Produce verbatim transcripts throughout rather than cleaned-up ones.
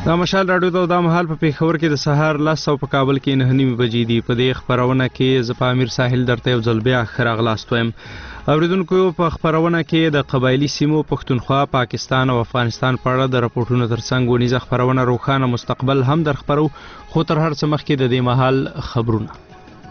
دا مشال راډیو ته دا مهال په پیښور کې د سهار لس او په کابل کې نه نیمې بجې دي. په دې خبرونه کې زه په امیر ساحل درته یو ځل بیا ښه راغلاست وایم. اوریدونکو په خبرونه کې د قبایلي سیمو پښتونخوا، پاکستان او افغانستان په اړه د راپورټونو ترڅنګ ونیزه خبرونه روښانه مستقبل هم در خبرو، خو تر هر څه مخکې د دې مهال خبرونه.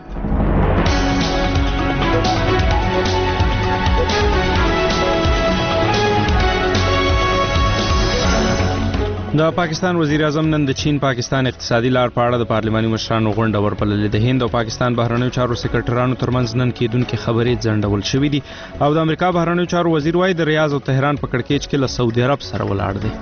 د پاکستان وزیر اعظم نن د چین پاکستان اقتصادي لار په اړه د پارلماني مشرانو غونډه وربللې. د هند او پاکستان بهرنیو چارو سکرټرانو ترمنځ نن کېدونکې خبرې ځنډول شوې دي او د امریکا بهرنیو چارو وزیر وايي د ریاض او تهران په کړکېچ کې له سعودي عرب سره ولاړ دی.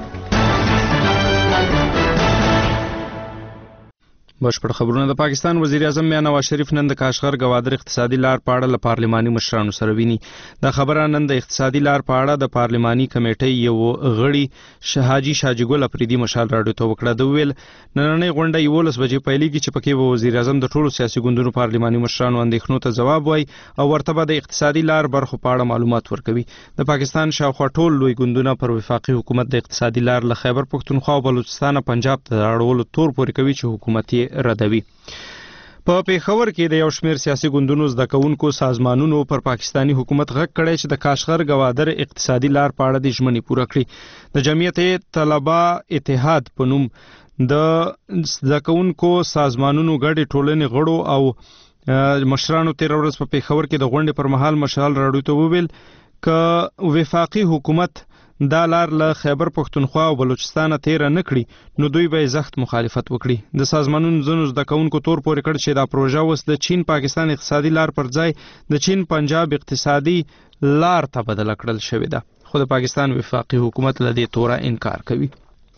بشپړ خبرونه. د پاکستان وزیر اعظم میاں نواز شریف نن د کاشغر گوادر اقتصادي لار په اړه له پارلماني مشرانو سره ویني. دا خبره نن د اقتصادي لار په اړه د پارلماني کمیټې یو غړي شهاجي شاجګل افریدي مشال راډیو ته وکړه. د ویل نننۍ غونډه یولس بجې پیلېږي چې پکې به وزیر اعظم د ټولو سیاسي ګوندونو پارلماني مشرانو اندېښنو ته ځواب وایي او ورته به د اقتصادي لار برخو په اړه معلومات ورکوي. د پاکستان شاوخوا ټول لوی ګوندونه پر وفاقي حکومت د اقتصادي لار له خیبر پښتونخوا او بلوچستان پنجاب ته اړولو تور پورې کوي چې حکومت یې ردوي. په پیښور کې د یو شمېر سیاسي ګوندونو زده کوونکو سازمانونو پر پاکستانی حکومت غږ کړی چې د کاشغر گوادر اقتصادي لار په اړه د ژمنې پوره کړي. د جمعیت طلبه اتحاد په نوم د زده کوونکو سازمانونو ګډې ټولنې غړو او مشرانو تیر ورځ په پیښور کې د غونډې پر مهال مشال راډیو ته وویل که وفاقي حکومت دا لار له خیبر پښتونخوا او بلوچستان تیر نه کړي نو دوی به سخت مخالفت وکړي. د سازمانونو ځینو زده کوونکو تور پورې کړ چې دا پروژه اوس د چین پاکستان اقتصادي لار پر ځای د چین پنجاب اقتصادي لار ته بدله کړل شوې ده، خو د پاکستان وفاقي حکومت له دې توره انکار کوي.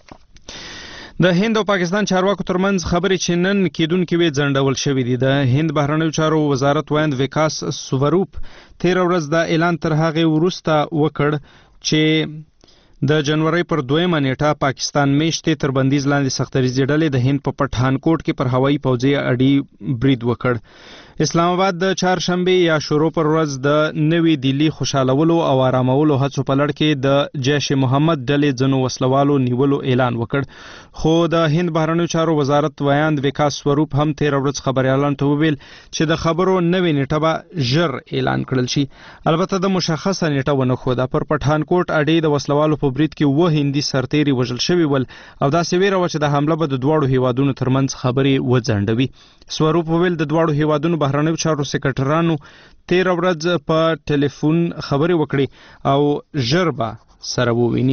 د هند او پاکستان چارواکو ترمنځ خبرې چې نن کېدونکې وې ځنډول شوې دي. د هند بهرنیو چارو وزارت وایند وکاس سوروپ تیر ورځ دا اعلان تر هغې وروسته وکړ چې د جنوري پر دویمه نیټه پاکستان میشتې تر بندیز لاندې سختریزې ډلې د هند په پټهانکوټ کې پر هوایي پوځي اډې برید وکړ. اسلام آباد د چهارشنبه یا شروع پر ورځ د نوې دلی خوشالولو او آرامولو هڅو په لړ کې د جیش محمد ډلې ځنو وسلوالو نیولو اعلان وکړ، خو د هند بهرنیو چارو وزارت وایند وکاس سوروپ هم تیر ورځ خبريالان ته وویل چې د خبرو نوې نیټه به ژر اعلان کړل شي. البته د مشخصه نیټه ونه ښوده. پر پټهانکوټ اډې د وسلوالو په برید کې و هندي سرتیري وژل شوي ول او داسې ویره وه چې د حمله به د دواړو هیوادونو ترمنځ خبرې وځنډوي. سوروپ وویل د دواړو هیوادونو بهرنیو چارو سکرټرانو تیر ورځ په ټلیفون خبرې وکړي او ژر به سره وویني.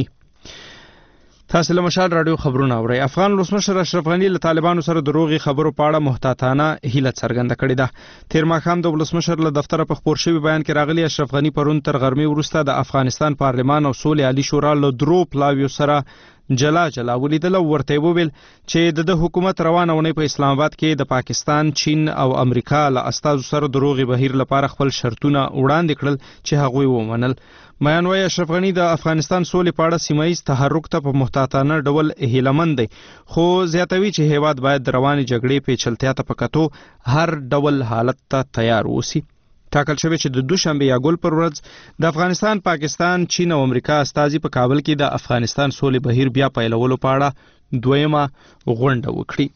تاسو له مشال راډیو خبرونه اورئ. افغان ولسمشر اشرف غني له طالبانو سره د روغي خبرو په اړه محتاطانه هیله څرګنده کړې ده. تیر ماښام د ولسمشر له دفتره په خپور شوي بیان کې راغلي اشرف غني پرون تر غرمې وروسته د افغانستان پارلمان او سولې عالی شورا له درو پلاویو سره جلا جلا ولیدل او ورته وویل چې د حکومت روانه ونې په اسلام آباد کې د پاکستان، چین او امریکا له استازو سره د روغي بهیر لپاره خپل شرطونه وړاندې کړل چې هغوی ومنل. میان وايي اشرف غني د افغانستان سولې په اړه سیمایي تحرک ته په محتاطانه ډول هیلهمند دی، خو زیاتوي چې هیواد باید د روانې جګړې پیچلتیا ته په کتو هر ډول حالت ته تیار اوسي. ټاکل شوی چې د دوشنبه یا ګل پر ورځ د افغانستان، پاکستان، چین او امریکا استازي په کابل کې د افغانستان سولې بهیر بیا پیلولو په اړه دویمه غونډه وکړي.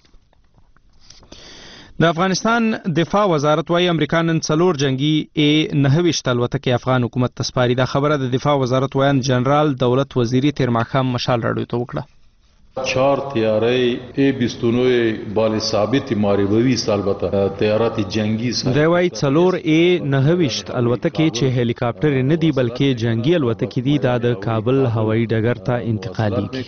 د افغانستان دفاع وزارت وايي امریکا نن څلور جنگي ای نهه ویشت الوتکې افغان حکومت ته سپاري. دا خبره د دفاع وزارت وایند جنرال دولت وزیری تیر ماښام مشال راډیو ته وکړه. چهار طیارې ای بیست و نه بال ثابت ماریبوي البته طیارات جنگي سره دی وايي څلور ای نهه ویشت الوتکې چې هلیکاپټر نه دي بلکې جنگي الوتکې دي دا د کابل هوایي ډګر ته انتقالېږي.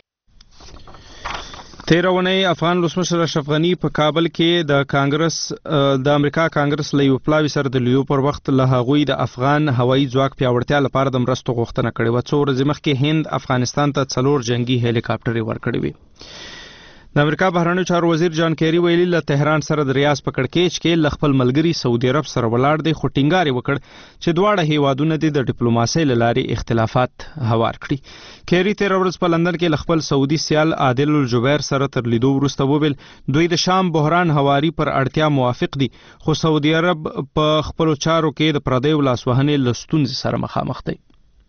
تیر اونۍ افغان ولسمشر اشرف غني په کابل کې د کانګرس د امریکا کانګرس له یو پلاوي سره د لیدو پر وخت له هغوی د افغان هوایي ځواک پیاوړتیا لپاره د مرستو غوښتنه کړې وه. څو ورځې مخکې هند افغانستان ته څلور جنگي هلیکاپټرې ورکړې وې. د امریکا بهرنیو چارو وزیر جان کیری ویلي له تهران سره د ریاض په کړکېچ کې له خپل ملګري سعودي عرب سره ولاړ دی، خو ټینګار یې وکړ چې دواړه هیوادونه دې د ډیپلوماسۍ له لارې اختلافات هوار کړي. کیری تیر ورځ په لندن کې له خپل سعودي سیال عادل الجبیر سره تر لیدو وروسته وویل دوی د شام بحران هواري پر اړتیا موافق دي، خو سعودي عرب په خپلو چارو کې د پردیو لاسوهنې له ستونزې سره مخامخ دی.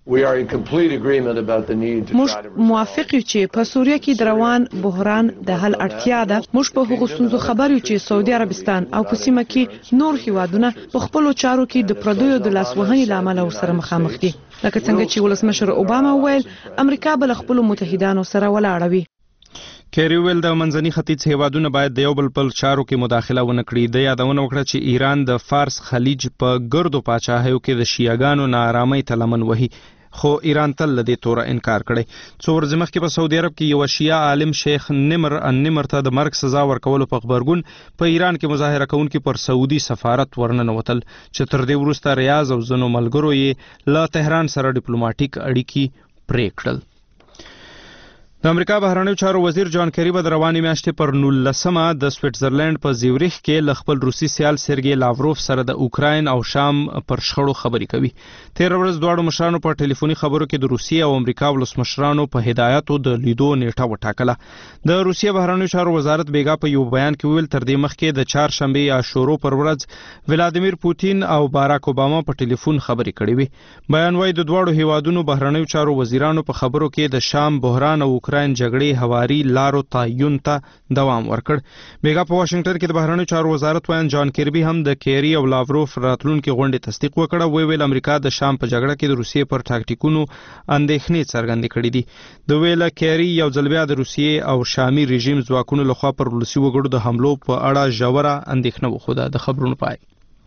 موږ موافق یو چې په سوریه کې د روان بحران د حل اړتیا ده. موږ په هغو ستونزو خبر یو چې سعودي عربستان او په سیمه کې نور هیوادونه په خپلو چارو کې د پردیو د لاسوهنې له امله ورسره مخامخ دي. لکه څنګه چې ولسمشر اوباما وویل امریکا به له خپلو متحدانو سره ولاړه وي. کیری ویل د منځني ختیځ هیوادونه باید د یو بل په چارو کې مداخله ونه کړي. د یادونه وکړه چې ایران د فارس خلیج په ګردو پاچاهیو کې د شیعاګانو ناارامۍ ته لمن وهي، خو ایران تل له دې توره انکار کړی. څو ورځې مخکې په سعودي عرب کې یو شیعه عالم شیخ نمر النمر ته د مرګ سزا ورکولو په خبرګون په ایران کې مظاهره کوونکي پر سعودي سفارت ورننوتل چې تر دې وروسته ریاض او ځینو ملګرو یې له تهران سره ډیپلوماټیک اړیکې پرې کړل. د امریکا بهرنیو چارو وزیر جان کیری به د روانې میاشتې پر نولسمه د سویټزرلند په زیوریخ کې له خپل روسي سیال سرګي لاوروف سره د اوکراین او شام پر شخړو خبرې کوي. تیر ورځ دواړو مشرانو په ټلیفوني خبرو کې د روسیې او امریکا ولسمشرانو په هدایاتو د لیدو نیټه وټاکله. د روسیې بهرنیو چارو وزارت بیګا په یو بیان کې ویل تر دې مخکې د چهارشنبه یا شورو پر ورځ ولادیمیر پوتین او باراک اوباما په ټلیفون خبرې کړې وي. بیان وايي د دواړو هیوادونو بهرنیو چارو وزیرانو په خبرو کې د شام بحران او اوکراین جګړې هواري لارو تعین ته دوام ورکړ. بیګا په واشنگټن کې د بهرنیو چارو وزارت وایي جان کیربي هم د کیری او لاوروف راتلونکي غونډې تصدیق وکړه. وی ویل امریکا د شام په جګړه کې د روسیې پر ټاکټیکونو اندېښنې څرګندې کړې دي. د ویل کیری یو ځل بیا د روسیې او شامي رژیم ځواکونو لخوا پر ولسي وګړو د حملو په اړه ژوره اندېښنه وښوده. د خبرونو پای.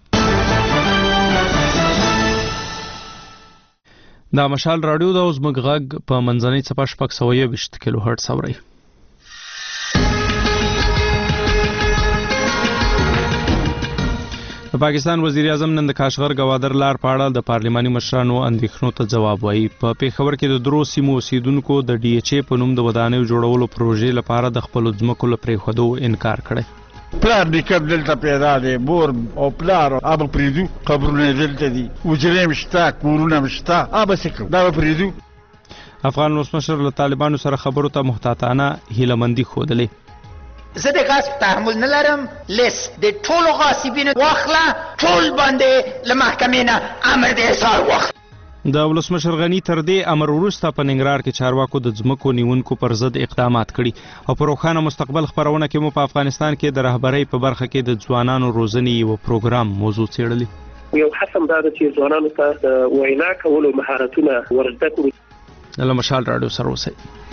دا مشال رادیو د اوزمګ غږ په منځنۍ څپه شپږ سوه یوویشت کیلو هرټز اورئ. د پاکستان وزیر اعظم نن د کاشغر گوادر لار په اړه د پارلماني مشرانو اندېښنو ته ځواب وایي. په پیښور کې د درو سیمو اوسیدونکو د ډي ایچ ای په نوم د ودانیو جوړولو پروژې لپاره د خپلو ځمکو له پرېښودو انکار کړی. پلار نیکه دلته پیدا دی، مور او پلار اب پریدو، قبرونه دلته دي، وجرې مشتا، کورونه مشتا، اب سکو دا پریدو. افغان ولسمشر له طالبانو سره خبرو ته محتاطانه هیلهمندي ښودلې. زه د غصب تحمل نه لرم، لیست د ټولو غاصبینو واخله، ټول باندې له محکمې نه امر د احضار واخله. د ولسمشر غنی تر دې امر وروسته په ننګرهار کې چارواکو د ځمکو نیونکو پر ضد اقدامات کړي او په روښانه مستقبل خپرونه کې مو په افغانستان کې د رهبرۍ په برخه کې د ځوانانو روزنې یو پروګرام موضوع څېړلې. یو حسم دا چې ځوانانو ته د وینا کولو مهارتونه ورزده کړو. له مشال رادیو سره اوسئ.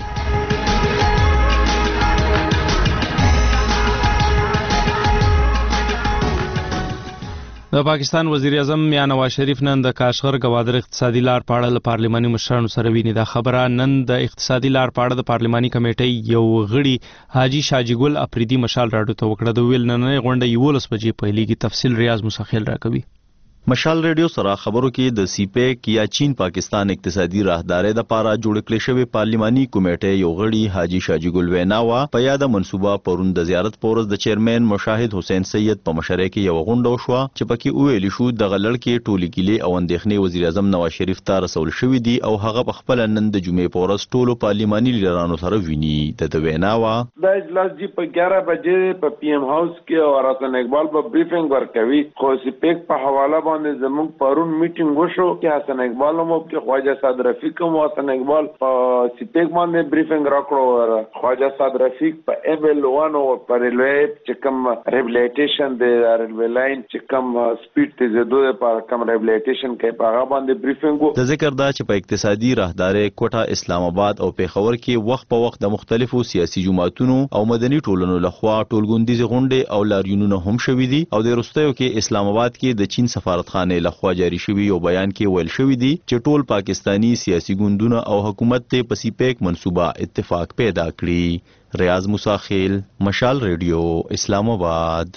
د پاکستان وزیر اعظم میاں نواز شریف نن د کاشغر گوادر اقتصادي لار په اړه له پارلماني مشرانو سره ویني. دا خبره نن د اقتصادي لار په اړه د پارلماني کمیټې یو غړي حاجی شاجی ګل اپریدي مشال راډیو ته وکړه. د ویل نننۍ غونډه یولس بجې پیلېږي. تفصیل ریاض مسخیل راکوي. مشال ریډیو سره خبرو کې د سی پیک یا چین پاکستان اقتصادي راهدارۍ د پاره جوړ کړی شوی پارلماني کمیټې یو غړي حاجی شاجی ګل ویناوا په یاد منصوبه پرون د زیارت پورز د چیرمن مشاهد حسین سید په مشرۍ کې یو غونډه وشوه چې پکې ویل شو د غلړ کې ټولي ګیلې او اندېښنې وزیر اعظم نواز شریف ته رسول شوې دي او هغه په خپل نن د جمعې پورز ټولو پارلماني لیډرانو سره ویني. د ویناوا د اجلاس جی په ګیارہ بجې په پی ایم هاوس کې او حسن اقبال په بریفینګ ورکوي. خو سی پیک په حواله باندې زموږ پرون میټینګ وشو کې حسن اقبال مو کې خواجه صاد رفیق مو حسن اقبال په سی پیک باندې بریفینګ راکړو. خواجه صاد رفیق په ام ایل ون او په ریلوی چې کوم ریبلیټیشن د ریلوی لاین چې کوم سپیډ ته زیاتو لپاره کوم ریبلیټیشن کوي په هغه باندې بریفینګ وو. د ذکر دا چې په اقتصادي راهدارۍ کوټه اسلام آباد او پیښور کې وخت په وخت د مختلفو سیاسي جماعتونو او مدني ټولنو لخوا ټولګوندیز غونډې او لاریونونه هم شوي دي او د وروستیو کې اسلام آباد کې د چین سفارتخانه لخوا جاری شوی یو بیان کې ویل شوی دی چې ټول پاکستانی سیاسي ګوندونه او حکومت ته په سی پیک منصوبه اتفاق پیدا کړی. ریاض مساخیل، مشال ریډیو، اسلام آباد.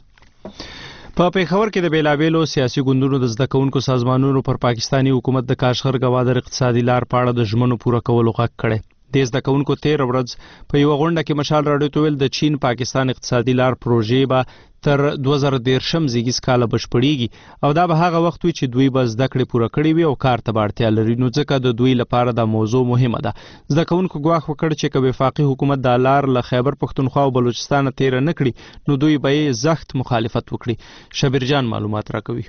په پیښور کې د بیلابیلو سیاسي ګوندونو د زده کوونکو سازمانونو پر پاکستانی حکومت د کاشغر گوادر اقتصادي لار په اړه د ژمنو پوره کولو غږ کړی. د زده کوونکو تیر ورځ په یو غونډه کې مشال راډیو ته ویل د چین پاکستان اقتصادي لار پروژې به تر دوه زره دېرشم زیږیز کاله بشپړیږي او دا به هغه وخت وي چې دوی به زده کړې پوره کړې وي او کار ته به اړتیا لري. نو ځکه د دوی لپاره دا موضوع مهمه ده. زده کوونکو ګواښ وکړ چې که وفاقي حکومت دا لار له خیبر پښتونخوا او بلوچستان تیره نه کړي نو دوی به یې سخت مخالفت وکړي. شبیر جان معلومات راکوي.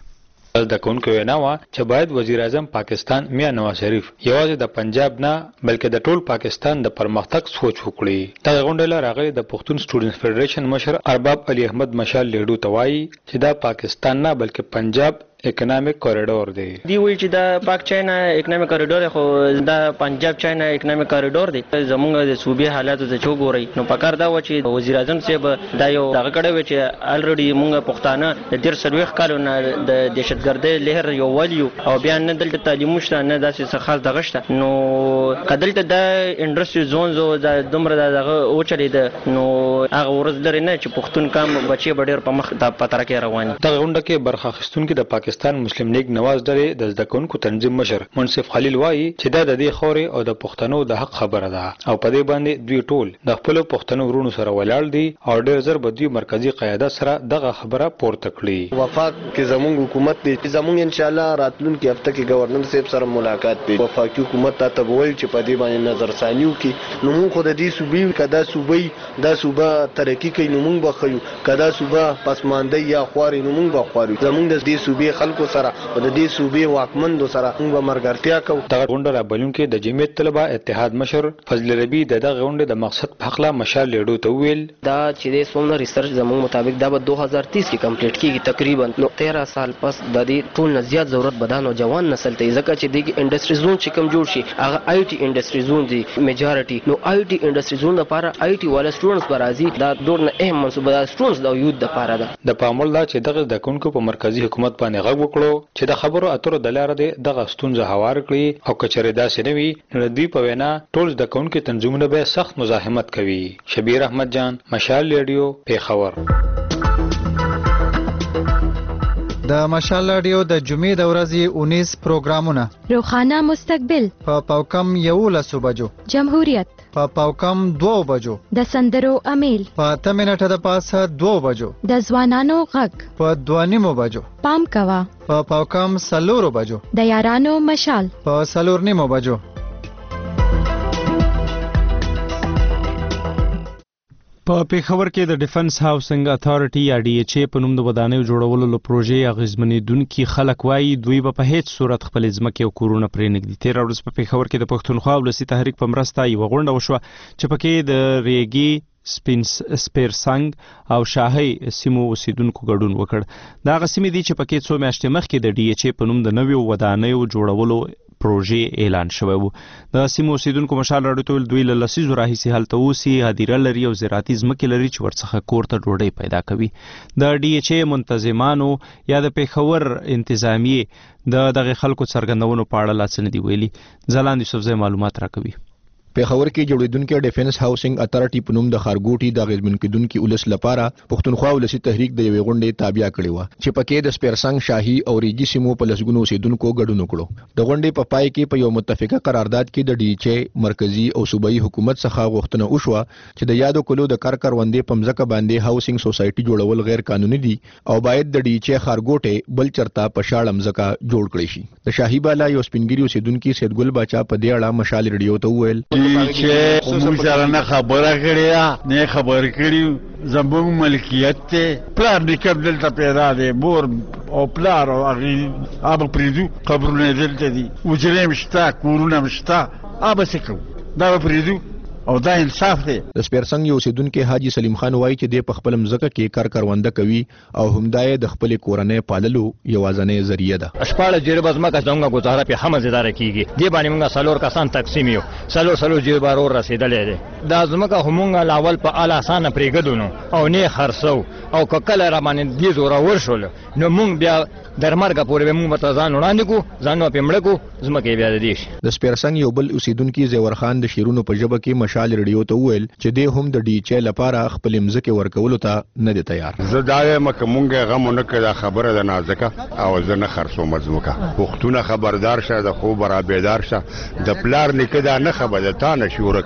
د کونکو وینا وا چې باید وزیر اعظم پاکستان میا نواز شریف یوازې د پنجاب نه بلکې د ټول پاکستان د پرمختګ سوچ وکړي. دا غونډه راغلي د پښتون سټوډنټس فدریشن مشر ارباب علي احمد مشال لیډو توای چې دا پاکستان نه بلکې پنجاب اکونومیک کوریډور دی. دی وی چې دا پاک چاینا اکونومیک کوریډور خو دا پنجاب چاینا اکونومیک کوریډور دی. زموږ د صوبې حالات ته چوغوري نو پکار دا و چې وزیر اعظم صاحب دا یو دغه کړه و چې الریډي موږ پښتانه د ډیر سرویخ کالونه د دهشتګردۍ لهر یو ولیو او بیا نه دلته تعلیم شته نه داسې څه خاص دغه شته نو کدلته د انډستری زونز او د دومره دغه او چلی د نو هغه ورځ لري نه چې پښتون کام بچي بډیر په مخ د پتر کې رواني. دا غونډه کې برخه اخیستونکو د پاکستان مسلم لیگ نواز ډلې د زده کوونکو تنظیم مشر منصف خلیل وایي چې دا د دې خوري او د پښتنو د حق خبره ده او په دې باندې دوی ټول د خپل پښتنو ورونو سره ولاړ دي او ډېر زر به دوی مرکزی قیادت سره دغه خبره پورته کړي. وفاق کې زموږ حکومت دی زموږ ان شاء الله راتلونکي هفته کې گورنر صاحب سره ملاقات دی. وفاقي حکومت ته تبول چې په دې باندې نظر ثانیو کې نو موږ خو د دې صوبې کدا صوبې دا صوبه ترقی کوي نو موږ بخیو کدا صوبه پسماندې یا خواري نو موږ بخواري زموږ د دې صوبې خلکو سره او د دې صوبې واکمندو سره موږ مرګرتیا کوو. دغه غونډه را بلونکي د جمعیت طلبه اتحاد مشر فضل ربی د دغه غونډې د مقصد په حق لا مشال لیډو ته ویل دا چې د سومنه ریسرچ زموږ مطابق دا به دوه هزار تیس کې کمپلیټ کیږي تقریبا نو تیرہ سال پس د دې ټول نه زیات ضرورت بدن او جوان نسل ته ځکه چې د انډستری زون چې کم جوړ شي هغه آی ټي انډستری زون دی میجارټي نو آی ټي انډستری زون لپاره آی ټي والا سټوډنټس برازي دا ډور نه اهم منصوبه ده سټوډنټس د یوت لپاره ده. د پامول دا چې دغه د کونکو په مرکزی حکومت باندې غږ وکړو چې د خبرو اترو د لارې د دغه ستونزه هوار کړي او کچره داسې نه وي نو دوی په وینا ټول د کونکو تنظیمونه به سخت مزاحمت کوي. شبیر احمد جان مشال ریډیو پیښور. د مشال رادیو د جمعې د ورځې اونیس پروګرامونه روخانه مستقبل په پاوکم یولس بجو جمهوریت په پاوکم دو بجو د سندرو امیل په اته منټه د پاسه دو بجو د ځوانانو غږ په دوه نیمو بجو پام کوا په پاوکم سلورو بجو د یارانو مشال په سلور نیمو بجو. په پیښور کې د ډیفنس هاوسنګ اتھارټي یا ډي ایچ ای په نوم د ودانیو جوړولو له پروژې اغیزمنېدونکي خلک وایي دوی به په هیڅ صورت خپل ځمکې او کورونه پرې نږدي. تېره ورځ په پیښور کې د پښتونخوا ولسي تحریک په مرسته یوه غونډه وشوه چې پکې د ریګي سپینس سپیرسنګ او شاهي سیمو اوسیدونکو ګډون وکړ. دا هغه سیمې دي چې پکې څو میاشتې مخکې د ډي ایچ ای په نوم د نویو ودانیو جوړولو پروژې اعلان شوی و. د سیمو اوسیدونکو مشال راډیو ته دوی له لسیزو راهیسې هلته اوسي هدیره لري او زراعتي ځمکې لري چې ورڅخه کور ته ډوډۍ پیدا کوي. د ډي ایچ ای منتظمانو یا د پیښور انتظامیې د دغه خلکو څرګندونو په اړه لا څه نه دي ویلي. ځلاند یوسفزی معلومات راکوي. پیښور کې جوړیدونکو ډیفنس هاوسنګ اتھارټي په نوم د خارګوټي د غیزمن کېدونکو ولس لپاره پښتونخوا ولسي تحریک د یوې غونډې تابع کړې و چې پکې د سپیرسنګ شاهي او ریګي سیمو په لسګونو اوسیدونکو ګډون وکړو. د غونډې په پای کې په یو متفقه قرارداد کې د ډي ایچ ای مرکزی او صوبایي حکومت څخه غوښتنه وشوه چې د یادو کلو د کار کروندې په مځکه باندې هاوسنګ سوسایټي جوړول غیر قانوني دي او باید د ډي ایچ ای خارګوټي بل چرته په شاړه مځکه جوړ کړي شي. د شاهي بالا یو سپینګری اوسیدونکو سید ګل باچا په دې اړه مشال ریډیو ته وویل موږ سره نه خبره کړې نه خبر کړی زموږ ملکیت ته پلان نکم دلته پیدا دی مور او پلار او هغې اب پریدو قبرونه دلته دي وجرې مشته کورونه مشته اب سکو دا پریدو او دا انصاف دی. د سپیرسنګ یو اوسیدونکو حاجی سلیم خان وایي چې د په خپل مځکه کې کار کرونده کوي او همدای د خپل کورنۍ پاللو یوازنۍ ذریعہ ده. شپاړس جریبه ځمکه څنګه گزاره په هم اداره کیږي دی باندې موږ سلور کسان تقسیم یو سلور سلور جریبه ور رسیدلې ده. دا ځمکه همغه لاول په اعلی اسانه پریګدونو او نه خرڅو او کله را باندې دې زوره ورشول نو موږ بیا درمرګه پورې موږ متزان وړاندې کو ځانو په مړکو ځمکه بیا د دیش. د سپیرسنګ یو بل اوسیدونکو زیور خان د شیرونو په جبه کې مشال ریډیو ته وویل چې د هم د ډي ایچ ای لپاره خپل مځکه ورکولو ته نه دی تیار. زه دا مکه مونږه غو نه کړه خبره ده نازکه او زه نه خرڅو مزمکه پښتونه خبردار شه د خو برابردار شه د پلار نکدا نه خبره تا نه شورکه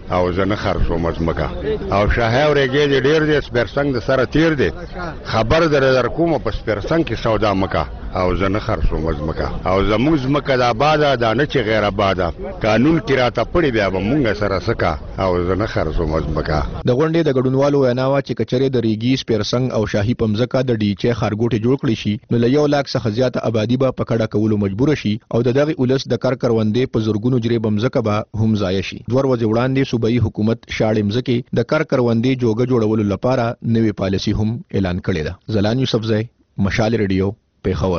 او زه نه خرڅوم ځمکه او شاهي اورېږې دې ډېر دی سپېرسنګ د سره تیر دی خبر در در کومه په سپېرسنګ کې سودا مکه او زه نه خرڅوم ځمکه او زموږ ځمکه د آباده دا نه چې غیر آباده قانون کې راته پړې بیا به مونږ سره سکه او زه نه خرڅوم ځمکه. د غونډې د ګډونوالو وینا وه چې کچرې د ریګي سپېرسنګ او شاهي په مځکه د ډیچې ښارګوټې جوړ کړي شي نو له یو لاک څخه زیاته آبادي به په کډه کولو مجبوره شي او د دغې ولس د کار کروندې په زرګونو جریبه مځکه به هم ضایع شي. دوه ورځې وړاندې صوبایي حکومت شاړې مځکې د کار کروندې جوګه جوړولو لپاره نوې پالیسي هم اعلان کړې ده. زلان یوسفزی، مشال ریډیو، پیښور.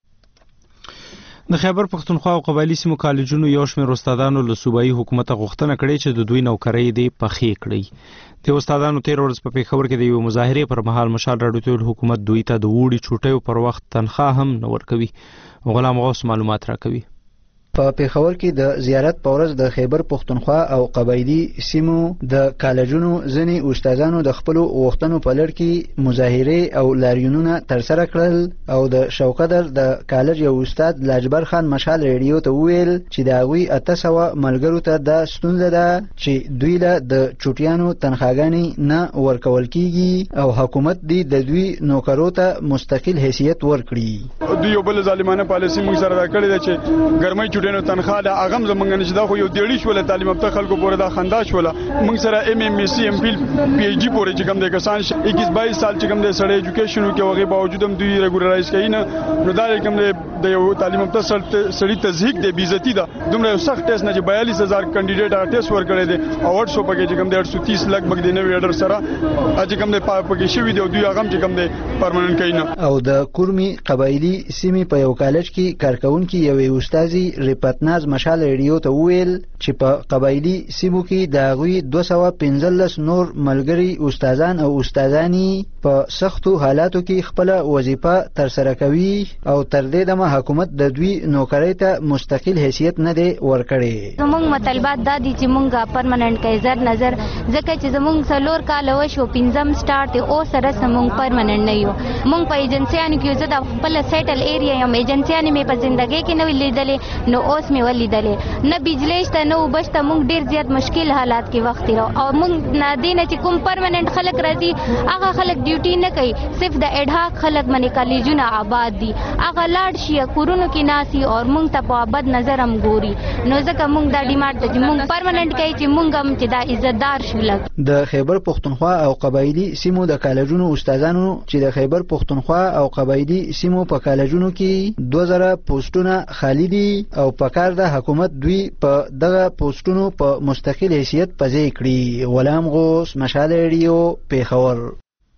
د خیبر پښتونخوا او قبایلی سیمو کالجونو یو شمېر استادانو له صوبایي حکومت غوښتنه کړې چې د دوی نوکرۍ دې پخې کړي. د استادانو تیر ورځ په پیښور کې د یو مظاهرې پر مهال مشال راډیو حکومت دوی ته د وړي چوټیو پر وخت تنخواه هم نه ورکوي. غلام غوث معلومات راکوي. په پیښور کې د زیارت په ورځ د خیبر پښتونخوا او قبایلی سیمو د کالجونو ځینې استادانو د خپلو غوښتنو په لړ کې مظاهرې او لاریونونه ترسره کړل او د شوقدر د کالج یو استاد لاجبر خان مشال ریډیو ته وویل چې د هغوی اته سوه ملګرو ته دا ستونزه ده چې دوی له د چوټیانو تنخواګانې نه ورکول کیږي او حکومت دی د دوی نوکرو ته مستقل حیثیت ورکړي. دوی یو بل ظالمانه پالیسي موږ سره دا کړې ده چې ګرمۍ چوټي نو تنخواه د اغم زمونږ نشي دا خو یو دیړی شول تعلیم یافته خلکو پورې دا خندا شول. موږ سره ایم ایم ایس سی ام فیل پی ایچ ڈی پورې چې کوم د کسان اکیس باییس سال چې کوم د سړی ایجوکیشن کې وغه باوجود هم دوی ریګولرایز کوي نه نو دا کوم د یو تعلیم یافته سړی تزهیق دی بیزتی ده دومره یو سخت ټیسټ نه چې بیالیس هزار کینډیډیټ هغه ټیسټ ورکړی دی او اټ سو پکې چې کوم د اټ سو تیس لګ بګ دی نو ویډر سره چې کوم د پکې شوی دی دوی هغه چې کوم د پرمننت کوي نه. او د کورمي قبایلی سیمې په یو کالج کې کارکونکي یو استادي ریپتناز مشال ریډیو ته وویل چې په قبایلی سیمو کې د هغوی دوه سوه پنځلس نور ملګري استادان او استادانې په سختو حالاتو کې خپله وظیفه ترسره کوي او تر دې دمه حکومت د دوی نوکرۍ ته مستقل حیثیت نه دی ورکړی. زموږ مطالبات دا دي چې موږ پرمننت کوي زر نظر ځکه چې زموږ څلور کاله وشو پنځم سټارټ دی اوس سره زموږ پرمننت نه یو. موږ په ایجنسیانو کې زه د خپل سیټل ایریا یم ایجنسیانې مې په زندګۍ کې نه وي لیدلې نو اوس مې ولیدلې نه بجلی شته نه اوبه شته. موږ ډېر زیات مشکل حالات کې وخت تېرو او موږ نه دې نه چې کوم پرمننت خلک راځي هغه خلک ډیوټي نه کوي صرف د اډهاک خلک باندې کالجونه آباد دي هغه لاړ شي کورونو کې ناسي او موږ ته په بد نظر هم ګوري نو ځکه موږ دا ډیمانډ ته چې موږ پرمننت کوي چې موږ هم چې دا عزتدار شو. لګ د خیبر پښتونخوا او قبایلی سیمو د کالجونو استادانو چې د خیبر پښتونخوا او قبایلی سیمو په کالجونو کې دوه زره پوسټونه خالی دي او په کار د حکومت دوی په دغه پوسټونو په مستقل حیثیت په ځای کړي. غلام غوث، مشال ریډیو، پیښور.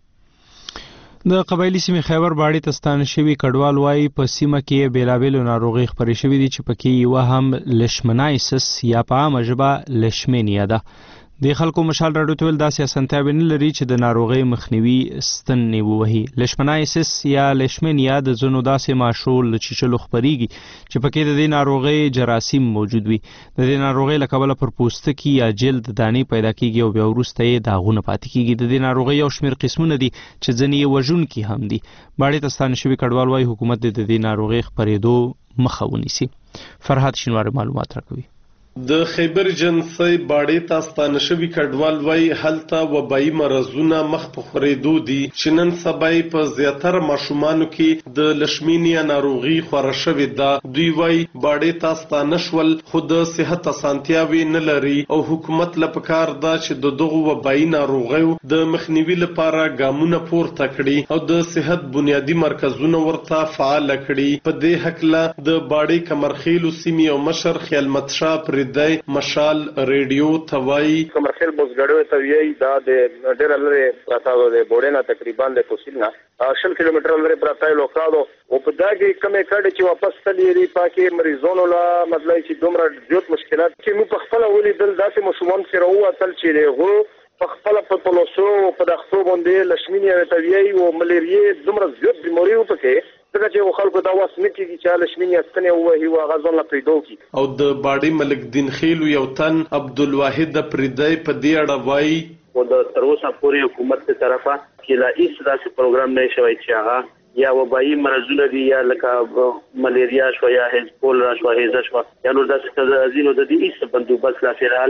د قبایلی سیمې خیبر باړې ته ستانه شوي کډوال وایي په سیمه کې بیلابېلو ناروغۍ خپرې شوي دي چې پکې یوه هم لیشمنایسس یا په عامه ژبه لیشمینیا ده. د خلکو مشال راډیو ته ویل داسې اسانتیاوې نه لري چې د ناروغۍ مخنیوي ستنې ووهي. لیشمنایسس یا لیشمینیا د ځینو داسې ماشول له چیچلو خپریږي چې پکې د دې ناروغۍ جراثیم موجود وي. د دې ناروغۍ له کبله پر پوستکي یا جلد دانې پیدا کیږي او بیا وروسته یې داغونه پاتې کیږي. د دې ناروغۍ یو شمېر قسمونه دي چې ځینې یې وژونکي هم دي. باړې ته ستانه شوي کډوال وایي حکومت د دې ناروغۍ خپرېدو مخه ونیسي. فرحات شینواری معلومات راکوي. د خیبر جنسي باړې ته ستانه شوي کډوال وایي هلته وبایي مرضونه مخ په خورېدو دي چې نن سبا په زیاتره ماشومانو کې د لیشمینیا ناروغي خوره شوې ده. دوی وایي باړې ته ستانه شول خو د صحت اسانتیاوې نه لري او حکومت له پکار ده چې د دغو وبایي ناروغیو د مخنیوي لپاره ګامونه پورته کړي او د صحت بنیادي مرکزونه ورته فعال کړي. په دې هکله د باړې کمرخیلو سیمې او مشر خیالمت شاه پر دی مشال ریډیو توای کمرشل بوزګړو ته وی دا د ډېر لري پراته د بوډینا تقریبا د کوسیلنا شل کیلومتر لري پراته لوکادو او په دا کې کمې کړي چې واپس تللی پاکي مریضونو لا مطلب چې دومره ډېر مشکلات چې موږ په خپل ولیدل داسې مشومان سره وو تل چې غو په خپل په پلوسو په دغه باندې لشمینیا توی او ملیریا دومره زیات بیماری و پکې څنګه چې خلکو دا واس نه کیږي چې لشمینیا ستنه وهي او غزون لا پیدا کی. او د باډي ملک دین خیلو یو تن عبدالواحد پردای په دې اړه وایي او د تر اوسه پورې حکومت ته طرفه چې لا هیڅ داسې پروګرام نه شوی چې هغه یا وبایي مرزونه دي یا لکه ملیریا شو یا هیزپول را شو هیزه شو یا نور داسې ځینو د دې هیڅ بندوبست لا فعال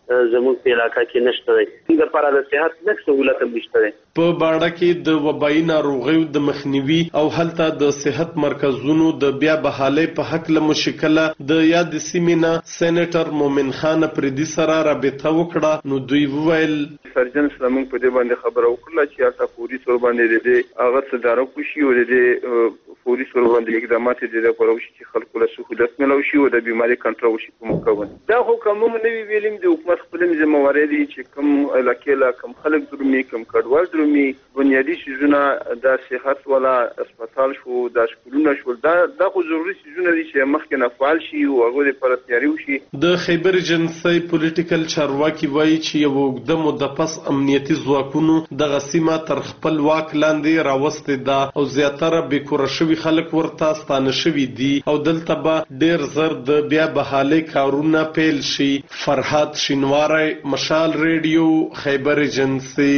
زموږ په علاقې کې نشته دی. د لپاره د صحت لږ سہولت هم نشته دی. په باړه کې د وبایي ناروغیو د مخنیوي او هلته د صحت مرکزونو د بیا بحالۍ په حق له مشکله د یاد سیمې نه سېنیټر مومن خان پردي سره رابطه وکړه. نو دوی وویل سرجن سلامون په دې باندې خبره وکړه چې تاسو پوری سور باندې دې هغه څنګه کوشي او دې پوری سور باندې اقدامات دې لپاره وشي چې خلکو له سہولت ملو شي او د بیماری کنټرول شي په موقع باندې. دا خو کوم نه ویلم د حکومت خپل ذمہواری دي چې کوم علاقې لا کوم خلک درومي کوم کډوال درومي بنیادی شیزونه د صحت ولا هسپتال شو د سکولونو شو دا د خو ضروري شیزونه دي چې مخکې نه فعال شي او هغه لپاره تیاری وشي. د خیبر جنسي پولیټیکل چارواکي وایي چې یو وګړه مده پس امنیتي ځواکونو د غسیمه تر خپل واک لاندې راوستي دا او زیاتره بیکوره شوی خلک ورته ستانه شوی دي او دلته به ډیر زر د بیا بحالي کارونه پیل شي. فرحات شینواری، مشال ریډیو، خیبر جنسي.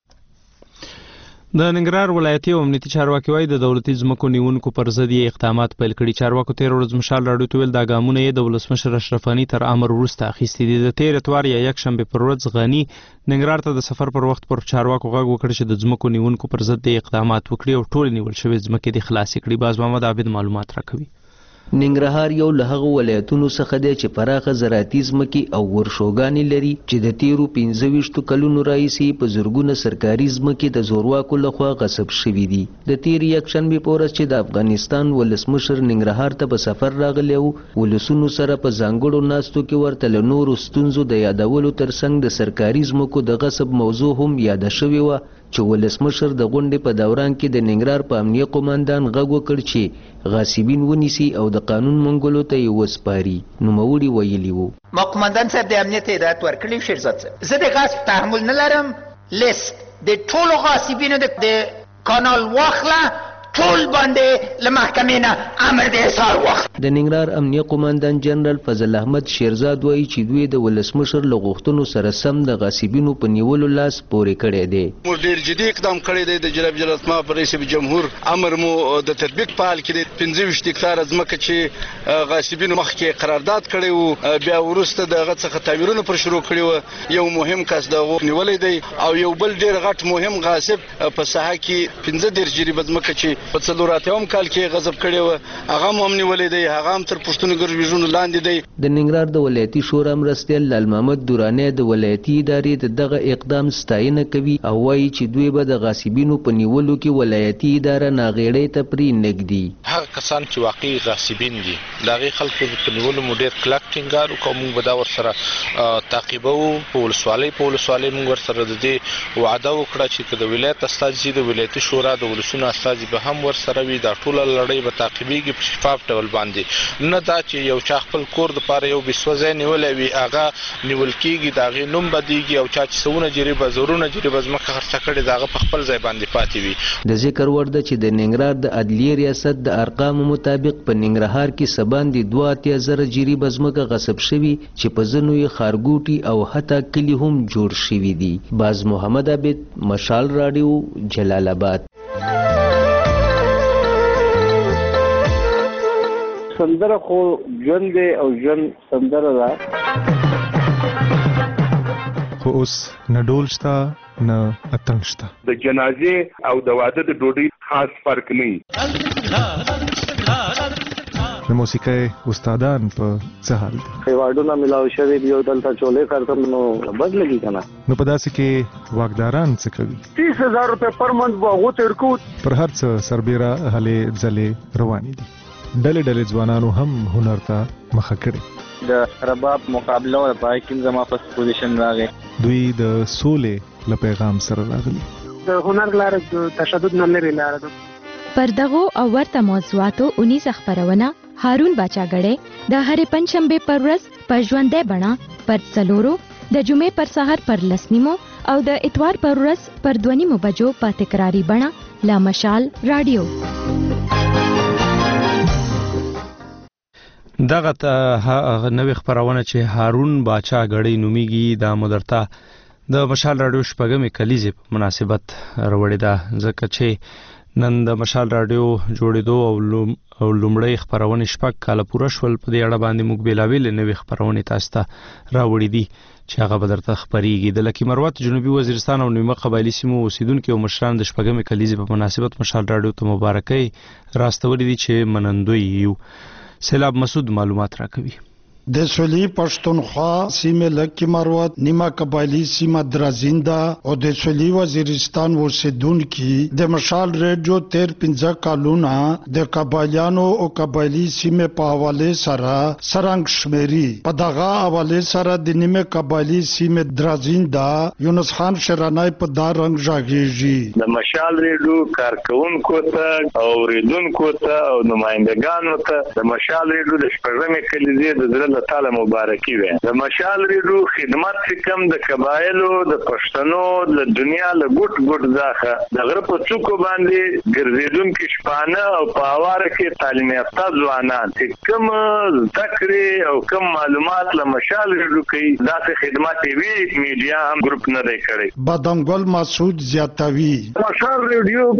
د ننګرهار ولایتي او امنیتي چارواکي وایي د دولتي ځمکو نیونکو پر ضد یې اقدامات پیل کړي. چارواکو تیر ورځ مشال راډیو ته ویل دا ګامونه یې د ولسمشر اشرف غني تر امر وروسته اخیستي دي. د تیر اتوار یا یکشنبې پر ورځ غني ننګرهار ته د سفر پر وخت پر چارواکو غږ وکړ چې د ځمکو نیونکو پر ضد یې اقدامات وکړي او ټول نیول شوې ځمکې دې خلاصې کړي. باز محمد عابد معلومات راکوي. ننګرهار یو له هغو ولایتونو څخه دی چې پراخه زراعتي ځمکې او ورشوګانې لري چې د تیرو پنځه ویشتو کلونو راهیسې په زرګونه سرکاري ځمکې د زورواکو لخوا غصب شوي دي. د تیر یکشنبې په ورځ چې د افغانستان ولسمشر ننګرهار ته په سفر راغلی و، ولسونو سره په ځانګړو ناستو کې ورته له نورو ستونزو د یادولو ترڅنګ د سرکاري ځمکو د غصب موضوع هم یاده شوې وه چې ولسمشر د غونډې په دوران کې د ننګرهار په امنیه قوماندان غږ وکړ چې غاصبین ونیسي او د قانون منګولو ته یې وسپاري. نوموړي ویلي وو ما قوماندان صاحب د امنیت هدایت ورکړی شیرزاد صاحب زه د غصب تحمل نه لرم. لیست د ټولو غاصبینو د کانال واخله ټول باندې له محکمې نه امر د احضار واخله. د ننګرهار امنیه قوماندان جنرال فضل احمد شیرزاد وایي چې دوی د ولسمشر له غوښتنو سره سم د غاصبینو په نیولو لاس پورې کړی دی. موږ ډېر جدي اقدام کړی دی. د جناب جلالت مآب رئیس جمهور امر مو د تطبیق په حال کې دی. پنځه ویشت هکتاره ځمکه چې غاصبینو مخکې قرارداد کړی وو بیا وروسته د هغه څخه تعمیرونه پر شروع کړي وو، یو مهم کس د هغو نیولی دی او یو بل ډېر غټ مهم غاصب په ساحه کې پنځه دېرش جریبه ځمکه چې په څلور اتیاوم کال کې غصب کړی وه هغه هم هم نیولی دی، هغه هم تر پوښتنو ګرځېدلو لاندې دی. د ننګرهار د ولایتي شورا مرستیال لال محمد درانی د ولایتي ادارې د دغه اقدام ستاینه کوي او وایي چې دوی به د غاصبینو په نیولو کې ولایتي اداره ناغېړۍ ته پرې نږدي. هغه کسان چې واقعي غاصبین دي د هغې خلکو په نیولو مو ډېر کلک ټینګار وکړو. موږ به دا ورسره تعقیبوو. په ولسوالۍ په ولسوالۍ موږ ورسره د دې وعده وکړه چې که د ولایت استازي د ولایتي شورا د ولسونو استازي به هم ورسره وي دا ټوله لړۍ به تعقیبېږي په شفاف ډول باندې. نه دا چې یو چا خپل کور دپاره یو بېسوه ځای نیولی وي هغه نیول کېږي د هغې نوم بدېږي او چا چې سوونه جریبه زرونه جریبه ځمکه خرڅه کړې د هغه په خپل ځای باندې پاتې وي. د ذکر وړ ده چې د ننګرهار د عدلیې ریاست د ارقامو مطابق په ننګرهار کې څه باندې دوه اتیا زره جریبه ځمکه غصب شوي چې په ځینو یې ښارګوټي او حتی کلي هم جوړ شوي دي. باز محمد عابد، مشال راډیو، جلال آباد. سندره خو ژوند دی او ژوند سندره ده، خو اوس نه ډول شته نه اتڼ شته. د جنازې او د واده د ډوډۍ خاص فرق نه وي. د موسیقۍ استادان په څه حال دي؟ ایوارډونه ملاو شوي دي او دلته چولې کارتم نو بد لګي که نه. نو په داسې کې واکداران څه کوي؟ تیس هزار روپۍ پر منټ به هغو تېر کوو. پر هر څه سربیره هلې ځلې روانې دي. ډلې ډلې ځوانانو هم هنر ته مخه کړې. د رباب مقابله وه پای کې زما فست پوزیشن راغی. دوی د سولې له پیغام سره راغلي. د هنر لاره د تشدد نه لرې لاره ده. پر دغو او ورته موضوعاتو اونیزه خپرونه هارون باچاګړی د هرې پنجشنبې پر ورځ په ژوندۍ بڼه پر څلورو، د جمعې پر سهار پر لس نیمو او د اتوار پر ورځ پر دوه نیمو بجو په تکراري بڼه له مشال راډیو. دغه نوې خپرونه چې هارون باچا غړی نومیږي دا مدرته د مشال راډیو شپږمې کلیزې په مناسبت راوړې ده ځکه چې نن د مشال رادیو جوړېدو او لومړی خبرونه شپږ کاله پوره شول. په دې اړه باندې موږ بېلابېلې نوې خبرونه تاسو ته راوړې دي چې هغه به درته خپرېږي. د لکي مروت جنوبي وزیرستان او نیمه قبایلي سیمو اوسیدونکو او مشران د شپږمې کلیزې په مناسبت مشال رادیو ته مبارکۍ راستولې دي چې منندوی یو. سیلاب مسعود معلومات راکوي. د سولی پښتونخوا سیمه لکي مروت نیمه قبایلی سیمه درازینده او د سولی وزیرستان اوسیدونکو د مشال ریډیو تیر پنځه کالونه د قبایلیانو او قبایلی سیمه په حواله سره سرنګ شمیري. په دغه حواله سره د نیمه قبایلی سیمه درازینده یونس خان شرانای په دا رنگ ژاغیږي. د مشال ریډیو کارکونکو ته او ریډونکو ته او نمائندګانو ته د مشال ریډیو د شپږمې کلیزې د زړه تعالی مبارکي وي. د مشال ریډیو خدمت کوم د قبایلو د پښتنو د دنیا له ګټ ګټ ځاخه د غره په څوکو باندې ګرځیدونکو شپانه او په اواره کې تعلیم یافته ځوانان چې کوم ذکر او کوم معلومات له مشال ریډیو کوي داسې خدمات وی میډیا هم ګروپ نه دی کړی. بادنګل مسعود زیاتوي مشال ریډیو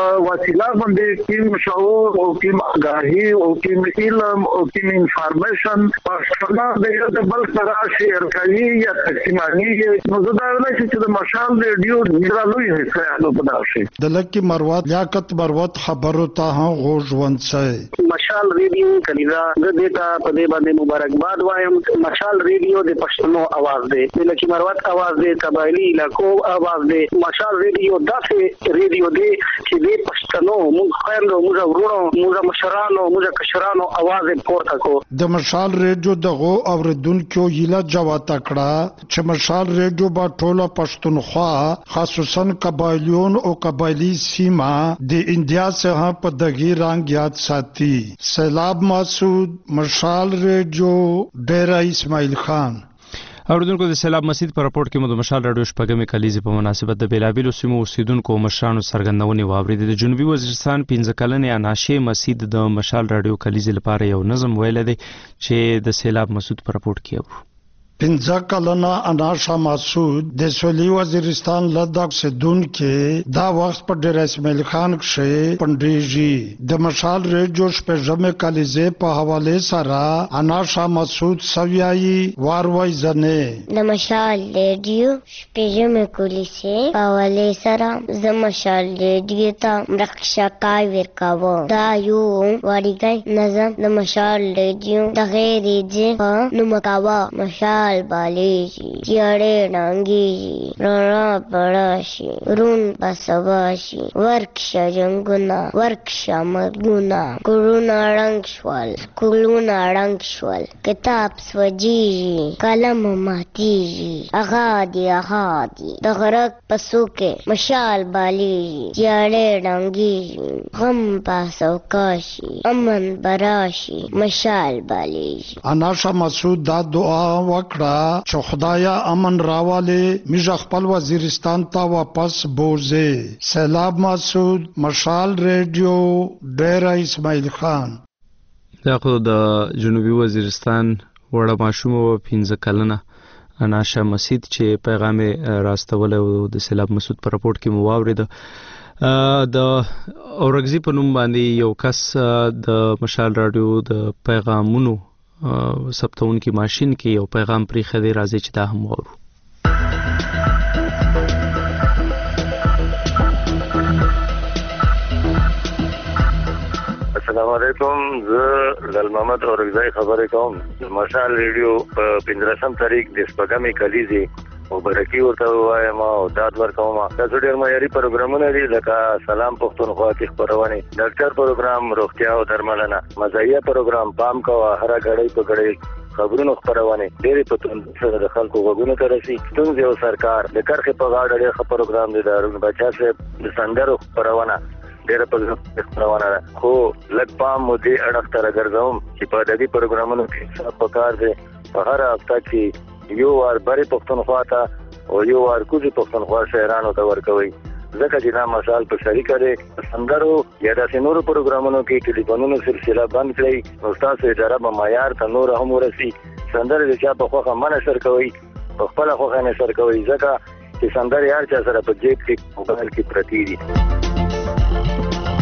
وسیله باندې کوم شعور او کوم آگاهی او کوم علم او کوم انفارمیشن شما د یو د بل سره شیر کوي یا تقسیمانی نو زه دا ویل چې د مشال ریډیو ډیرالوی حصہ نو پداسي د لکي مروت لیاقت مروت خبرو ته غوږ ونڅي. مشال ریډیو کلیدا د دیتا په دې باندې مبارکباد وایم. مشال ریډیو د پښتنو आवाज دی، د لکي مروت आवाज دی، قبایلی علاقو آواز دی. مشال ریډیو داسې ریډیو دی چې د پښتنو موږ خويندو موږ ورونو موږ مشرانو موږ کشرانو आवाज پورته کو. د مشال ریډیو دغه اوریدونکو هیله جواته کړه چې مشال ریډیو با ټوله پښتونخوا خصوصا قبایلیون او قبایلی سیمه د انډیا څخه په دغه رنګ یاد ساتي. سیلاب مسعود مشال ریډیو ډیره اسماعیل خان. اوریدونکو د سیلاب مسعود په راپورټ کې مو د مشال رادیو شپږمې کلیزې په مناسبت د بیلابیلو سیمو اوسیدونکو او مشرانو څرګندونې واورېدې. د جنوبي وزیرستان پنځه کلنې اناشې مسعود د مشال رادیو کلیزې لپاره یو نظم ویل دی چې د سیلاب مسعود په راپورټ کې اورو. پنځه کلنه اناشا مسعود د سولی وزیرستان لدغ سدون کې دا وخت په ډیر اسماعیل خان کې پندریږي. د مشال ریډیو شپږمې کلیزې په حواله سره اناشا مسعود سویایي واروي زنه د مشال ریډیو شپږمې کلیزې په حواله سره د مشال ریډیو ته مرخصه کای ورکاوه. دا یو وړیږي نظم د مشال ریډیو د غیر دې نو مکاوه. مشال بالیشی چیاڑے نانگیشی رانا پڑاشی رون بسواشی ورکشا جنگونا ورکشا مرگونا کرونا رنگشوال کلونا رنگشوال کتاب سوجیجی کلم ماتیجی اغادی اغادی دغرق پسوکے مشال بالیشی چیاڑے نانگیشی غم پاسوکاشی امن براشی مشال بالیشی. اناشا مسعود دا دعا وکړه چې خدایا امن راواله میږ خپل وزیرستان ته واپس بوزه. سیلاب مسعود مشال ریډیو ډیره اسماعیل خان. دا خو د جنوبي وزیرستان وړه ماشوم و پنځه کلنه اناشا مسعود چې پیغام راستول او د سیلاب مسعود په راپورټ کې مو واورېد. د اورګزي په نوم باندې یو کس د مشال رادیو د پیغامونو ثبتون کی ماشین کې یو پیغام پرې خدای راځي چې دا هم وورو. السلام علیکم. زه لال محمد اورګزای خبرې کوم. مشال ریډیو په پنځلسم تاریخ د شپږمې کلیزې مبارکي ورته وایم او داد ورکوم. تاسو ډېر معیاري پروګرامونه لري لکه سلام پښتونخوا کې خبرونه، ډاکټر پروګرام، روغتیا او درملنه، مزاحیه پروګرام، پام کوه هر غړی په غړی خبرونو خبرونه ډېر په توګه سره د خلکو وګونو ته رسي. ستونزې او سرکار د کرخې په غاړه ډېر ښه پروګرام دی. دارون بچا صاحب د سندرو خبرونه ډېر په خبرونه ده خو لږ پام مو دې اړخ ته راګرځوم چې په دغه پروګرامونو کې څه پکار دی. په هر هفته کې یو وار بری پښتونخوا ته او یو وار کوزي پښتونخوا شهرانو ته ورکوي. ځکه چې دا مشال په شریکه دی سندرو یا د نورو پروګرامونو کې ټلیفونونو سلسله بند کړئ نو تاسو اداره به معیار ته نور هم ورسي. سندره د چا په خوښه منه سر کوي په خپل خوښه نه سر کوي ځکه چې سندره هر چا سره په جیب کې موبایل کې پرتی دي.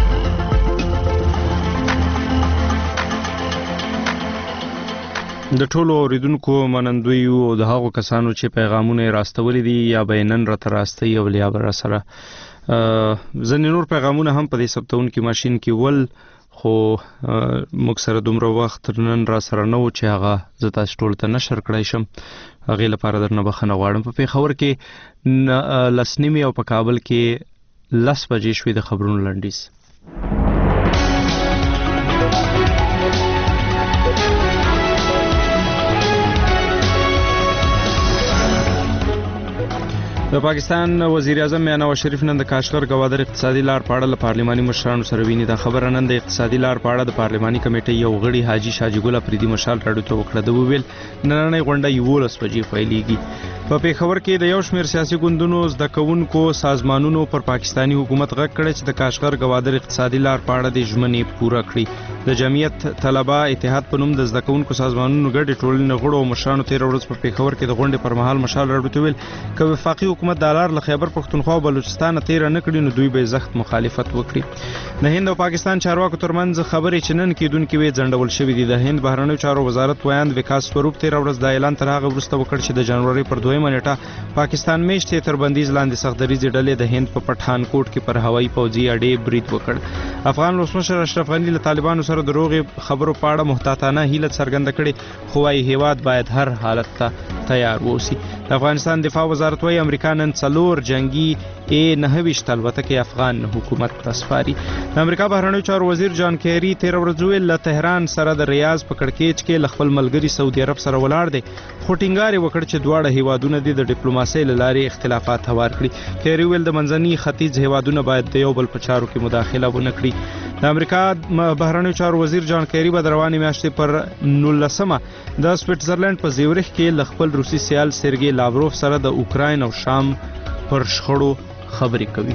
د ټولو اوریدونکو منندوی او د هغو کسانو چې پیغامونه راستولي دي یا بینن را تراسته او لیا بر سره ځنې نور پیغامونه هم په دې ثبتونکو ماشين کې ول خو موږ سره دومره وخت نن را سره نو چې هغه زه تاسو ټول ته نشر کړای شم هغه لپاره درنه بخښنه غواړم. په پیښور کې لسنیمي او په کابل کې لس بجې شوې د خبرونو لنډیز. د پاکستان وزیر اعظم میاں نواز شریف نن د کاشغر گوادر اقتصادي لار په اړه له پارلماني مشرانو سره ویني. دا خبره نن د اقتصادي لار په اړه د پارلماني کمیټې یو غړي حاجی شاجي ګل افریدي مشال راډیو ته وکړه. د ویل نننۍ غونډه یولس بجې پیلېږي. په پیښور کې د یو شمېر سیاسي ګوندونو زده کوونکو سازمانونو پر پاکستانی حکومت غږ کړی چې د کاشغر گوادر اقتصادي لار په اړه د ژمنې پوره کړي. د جمعیت طلبه اتحاد په نوم د زده کوونکو سازمانونو ګډې ټولنې غړو او مشرانو تیر ورځ په پیښور کې د غونډې پر مهال مشال راډیو ته ویل که وفاقي حکومت د لار له خیبر پښتونخوا او بلوچستان تیر نه کړي نو دوی به سخت مخالفت وکړي. د هند او پاکستان چارواکو ترمنځ خبرې چې نن کېدونکې وي ځنډول شوې دي. د هند بهرنیو چارو وزارت ویاند وکاس سوروپ تیر ورځ د اعلان تر هغه وروسته وکړ چې د جنوري پر دویمه نیټه پاکستان میشتې تر بندیز لاندې سختدریزې ډلې د هند په پټان کوټ کې پر هوایي پوځي اډې برید وکړ. افغان ولسمشر اشرف غني له طالبانو سره د روغې خبرو په اړه محتاطانه هیله څرګنده کړې خو وايي هیواد باید هر حالت ته تیار ووسی. د افغانستان دفاع وزارت وايي امریکا نن څلور جنگي ای نهویشت الوتکې افغان حکومت ته سپاري. د امریکا بهرنیو چارو وزیر جان کیری تیر ورځ ویل له تهران سره د ریاض په کړکېچ کې له خپل ملګري سعودي عرب سره ولاړ دی خو ټینګار یې وکړ چې دواړه هیوادونه د ډیپلوماسۍ له لارې اختلافات هوار کړي. کیری ویل د منځني ختیځ هیوادونه باید د یو بل په چارو کې مداخله ونه کړي. د امریکا بهرنیو چارو وزیر جان کیری به د روانې میاشتې پر نولسمه د سویټزرلند په زیورخ کې له خپل روسي سیال سرګي لاوروف سره د اوکراین او شام پر شخړو خبرې کوي.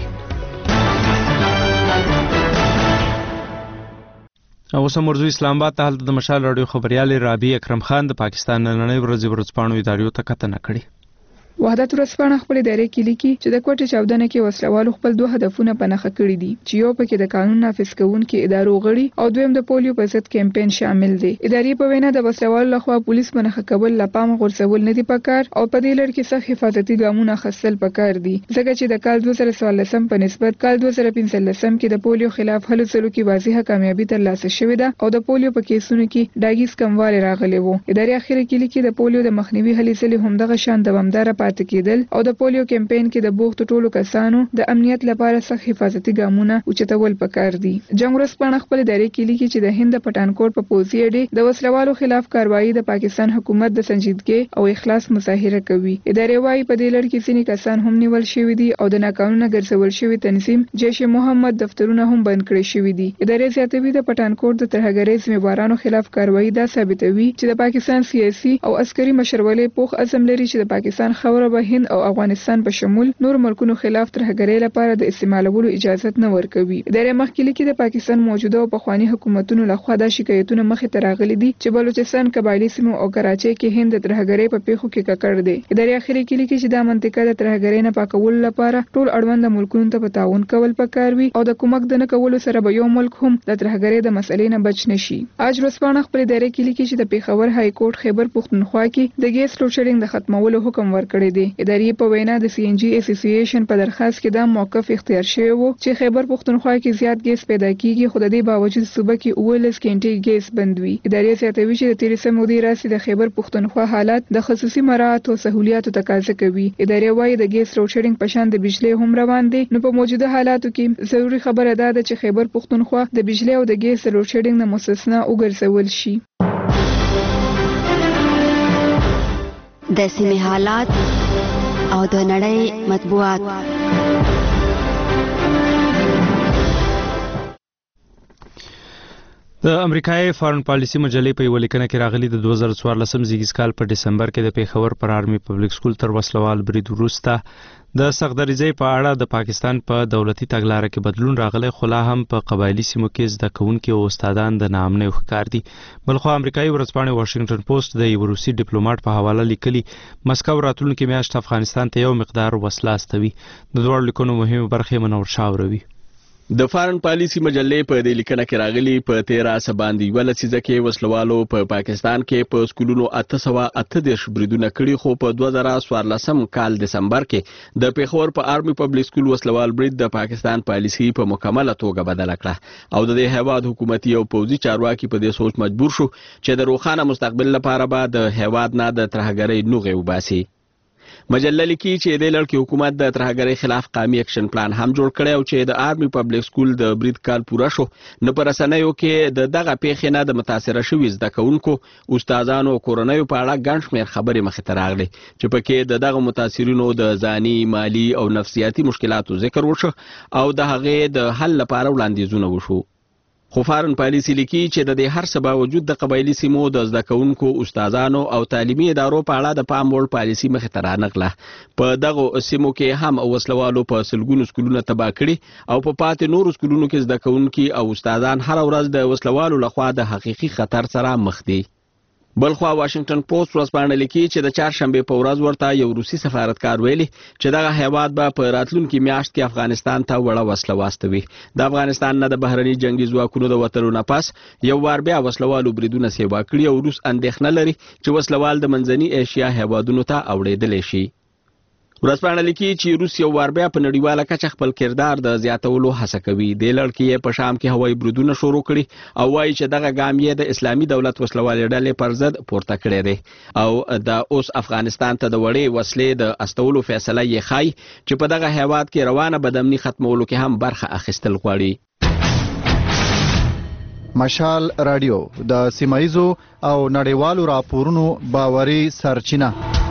او سم ورزو اسلام آباد ته هلته د مشال راډیو خبريال رابي اکرم خان د پاکستان نننۍ ورځې ورځپاڼو ادارو ته کتنه کړې. وحدت ورځپاڼه خپل ادارې کې لیکي چې د کوټې چاودنه کې وسلوالو خپل دوه هدفونه په نښه کړي دي چې یو پکې د قانون نافذ کوونکو ادارو غړي او دویم د پولیو په ضد کمپاین شامل دي. ادارې په وینا د وسلوالو لخوا پولیس منخه کول لپام غورځول نه دي پکار او په دې لړ کې سخت حفاظتي ګامونه اخیستل پکار دي ځکه چې د کال دوه زره څوارلسم په نسبت کال دوه زره پنځلسم کې د پولیو خلاف هلو ځلو کې واضحه کامیابی ترلاسه شوې ده او د پولیو په کیسونو کې ډاګیز کموالی راغلی وو. ادارې اخر کې لیکي د پولیو د مخنیوي هلې ځلې همدغه شان دوامداره پاتې کېدل او د پولیو کمپاین کې د بوخت ټولو کسانو د امنیت لپاره سخت حفاظتي ګامونه اوچتول پکار دي. جنگ ورځپاڼه خپل ادارې کې لیکي چې د هند پټانکوټ په پوځي اډې د وسلوالو خلاف کاروایی د پاکستان حکومت د سنجیدګۍ او اخلاص مظاهره کوي. ادارې وايي په دې لړ کې ځینې کسان هم نیول شوي دي او د ناقانونه ګرځول شوي تنظیم جیش محمد دفترونه هم بند کړي شوي دي. ادارې زیاتوي د پټانکوټ د ترهګرۍ ذمہوارانو خلاف کاروایی دا ثابتوي چې د پاکستان سیاسي او عسکري مشرولې پوخ عزم لري چې د پاکستان خاوره به هند او افغانستان په شمول نور ملکونو خلاف ترهګرۍ لپاره د استعمالولو اجازه نه ورکوي. ادارې مخکې لیکي د پاکستان موجوده او پخوانی حکومتونو لخوا د شکایتونو مخې ته راغلي دي چې بلوچستان قبایلی سیمو او کراچۍ کې هند د ترهګرۍ په پیښو کې ککړ دی. ادارې اخري کې لیکي چې دا منطقه د ترهګرۍ نه پاکولو لپاره ټول اړوند ملکونو ته په تعاون کول پکار وي او د کومک د نه کولو سره به یو ملک هم د ترهګرۍ د مسلې نه بچ نشي. اج ورځپاڼه خپل ادارې کې لیکي چې د پیښور های کورټ خیبر پښتونخوا کې د ګیس لوډ شیډینګ د ختمولو حکم ورکړی دی. ادارې په وینا د سی ان جی اسوسییشن په درخواست کې دا موقف اختیار شوی وو چې خیبر پښتونخوا کې زیات ګیس پیدا کیږي خو د دې باوجود صوبه کې اوولس غنټې ګیس بند وي. ادارې زیاتوي چې د تیریسه مودې راسي د خیبر پښتونخوا حالات د خصوصي مراعات او سہولیاتو تقاضا کوي. ادارې وايي د ګیس لوډ شیډینګ په شان د بجلی هم روان دي نو په موجوده حالاتو کې ضروری خبره ده چې خیبر پښتونخوا د بجلی او د ګیس لوډ شیډینګ نه مستثنا وګرځول شي. د سیمې حالات او د نړۍ مطبوعات. د امریکای فارن پالیسی مجلې په یو لیکنه کې راغلي د دوه زره څوارلسم زیږیز کال په دسمبر کې د پیښور پر آرمي پبلک سکول تر وسلوال برید وروسته د سختدریزۍ په اړه د پاکستان په دولتي تګلاره کې بدلون راغلی خو لا هم په قبایلي سیمو کې زده کوونکي او استادان د ناامنۍ ښکار دي. بلخو امریکایي ورځپاڼې واشنګټن پوسټ د یو روسي ډیپلوماټ په حواله لیکلي مسکو راتلونکې میاشت افغانستان ته یو مقدار وسله استوي. د دواړو لیکنو مهمه برخې منور شاه وروي. د فارن پالیسی مجلې په دې لیکنه کې راغلي په تیرا سباندي ول لسیزه کې وسلوالو په پا پاکستان کې په سکولونو اته سوه اته دېرش بریدونه کړي خو په دوه زره څوارلسم کال دسمبر کې د پیښور په آرمي پبلک سکول وسلوال برید د پاکستان پالیسی په مکمله توګه بدله کړه او د دې هیواد حکومتي او پوځي چارواکي په دې سوچ مجبور شو چې د روښانه مستقبل لپاره به د هیواد نه د ترهګرۍ نوغې وباسي. مجله لیکي چې د لړکی حکومت د ترهګرۍ خلاف قومي اکشن پلان هم جوړ کړی او چې د آرمي پبلک سکول د برید کال پوره شو نو پر رسنیو کې د دغه پیښې نه د متاثره شوي زده کوونکو استادانو او کورنیو په اړه ګڼ شمېر خبرې مخې ته راغلي چې پکې د دغه متاثرینو د ځاني مالي او نفسیاتي مشکلاتو ذکر وشو او د هغې د حل لپاره وړاندیزونه وشو. خو فارن پالیسی لیکي چې د دې هر څه باوجود د قبایلي سیمو د زده کوونکو استادانو او تعلیمي ادارو په اړه د پام وړ پالیسی مخې ته رانغله. په دغه سیمو کې هم وسلوالو په سلګونو سکولونه تباه کړي او په پاتې نورو سکولونو کې زده کوونکي او استادان هر ورځ د وسلوالو لخوا د حقیقي خطر سره مخ دي. بلخوا واشنگټن پوسټ ورځپاڼه لیکي چې د چهارشنبې په ورځ ورته یو روسي سفارتکار ویلي چې دغه هیواد به په راتلونکي میاشت کې افغانستان ته وړه وسله واستوي. د افغانستان نه د بهرني جنگي ځواکونو د وتلو نه پس یو وار بیا وسلوالو بریدونه سیوا کړي او روس اندېښنه لري چې وسلوال د منځني ایشیا هیوادونو ته اوړېدلی شي. ورځپاڼه لیکي چې روس یو وار بیا په نړیواله کچه خپل کردار د زیاتولو هڅه کوي. د لړکی یې په شام کې هوایي بریدونه شروع کړي او وایي چې دغه ګام یې د اسلامي دولت وسلوالې ډلې پر ضد پورته کړی دی او د اوس افغانستان ته د وړې وسلې د استولو فیصله یې ښایي چې په دغه هیواد کې روانه بدامني ختمولو کې هم برخه اخیستل غواړي. مشال رادیو د سیمایزو او نړیوالو راپورونو باوري سرچینه.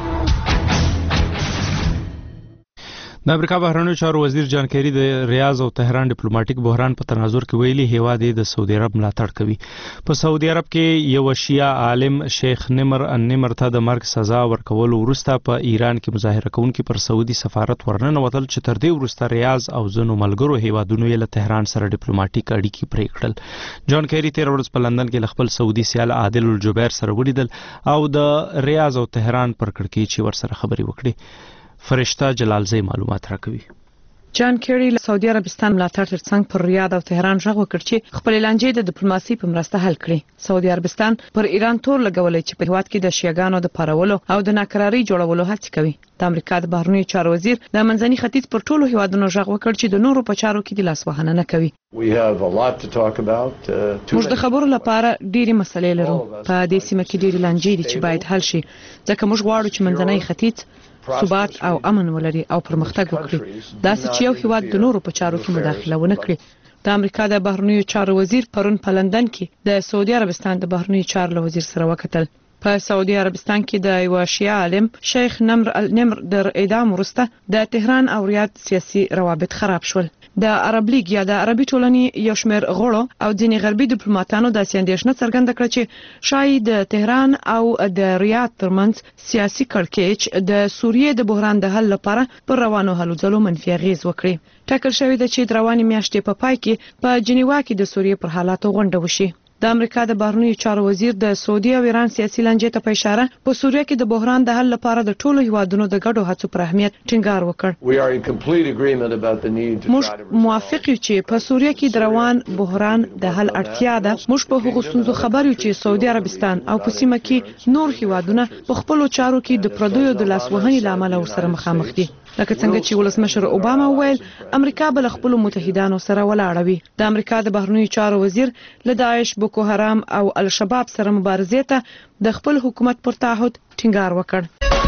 د امریکا بهرنیو چارو وزیر جان کیری د ریاض او تهران ډیپلوماټیک بحران په تناظر کې ویلي هیواد یې د سعودي عرب ملاتړ کوي. په سعودي عرب کې یو شیعه عالم شیخ نمر النمر ته د مرګ سزا ورکولو وروسته په ایران کې مظاهره کوونکي پر سعودي سفارت ورننوتل چې تر دې وروسته ریاض او ځینو ملګرو هیوادونو یې له تهران سره ډیپلوماټیک اړیکې پرې کړل. جان کیری تیر ورځ په لندن کې له خپل سعودي سیال عادل الجبیر سره ولیدل او د ریاض او تهران پر کړکۍ چې ورسره خبرې وکړي. فرشته جلالزی معلومات راکوي. جان کیری له سعودي عربستان ملاتړ ترڅنګ پر ریاض او تهران غږ وکړ چې خپل لانجې د ډیپلوماسي په مرسته حل کړي. سعودي عربستان پر ایران تور لګولې چې په هیواد کې د شیعاګانو د پارولو او د ناکراري جوړولو هڅه کوي. د امریکا د بهرنیو چارو وزیر د منځني ختیځ پر ټولو هیوادونو غږ وکړ چې د نورو په چارو کې د لاس وهنه نه کوي. موږ د خبرو لپاره ډېری مسلې لرو. په دې سیمه کې ډېری لانجې دي چې باید حل شي ځکه موږ غواړو چې منځني ختیځ ثبات او امن ولري او پرمختګ وکړي. دا چې یو هیواد د نورو په چارو کې مداخله ونه کړي. د امریکا د بهرنیو چارو وزیر پرون په لندن کې د سعودي عربستان د بهرنیو چارو وزیر سره وکتل. په سعودي عربستان کې د یو شیعه عالم شیخ نمر النمر د اعدام وروسته د تهران او ریاض سیاسي روابط خراب شول. د عرب لیگ یا د عربي ټولنې یو شمېر غړو او ځینې غربي ډیپلوماټانو د اندېښنه څرګنده کړه چې شاید د تهران او د ریاض ترمنځ سیاسي کړکېچ د سوریې د بحران د حل لپاره پر روانو هلو ځلو منفي اغیز وکړي. ټاکل شوی دی چې د روانې میاشتې په پای کې په جنیوا کې د سوریې پر حالاتو غونډه وشي. د امریکا د بهرنیو چارو وزیر د سعودي او ایران سیاسي لانجې ته په اشاره په سوریه کې د بحران د حل لپاره د ټولو هیوادونو د ګډو هڅو پر اهمیت ټینګار وکړ. موږ موافق یو چې په سوریه کې د روان بحران د حل اړتیا ده. موږ په هغو ستونزو خبر یو چې سعودي عربستان او په سیمه کې نور هیوادونه په خپلو چارو کې د پردیو د لاسوهنې لامل ورسره مخامخ دي. لکه څنګه چې ولسمشر اوباما وویل امریکا به له خپلو متحدانو سره ولاړه وي. د امریکا د بهرنیو چارو وزیر له داعش، بوکو حرام او الشباب سره مبارزې ته د خپل حکومت پر تعهد ټینګار وکړ.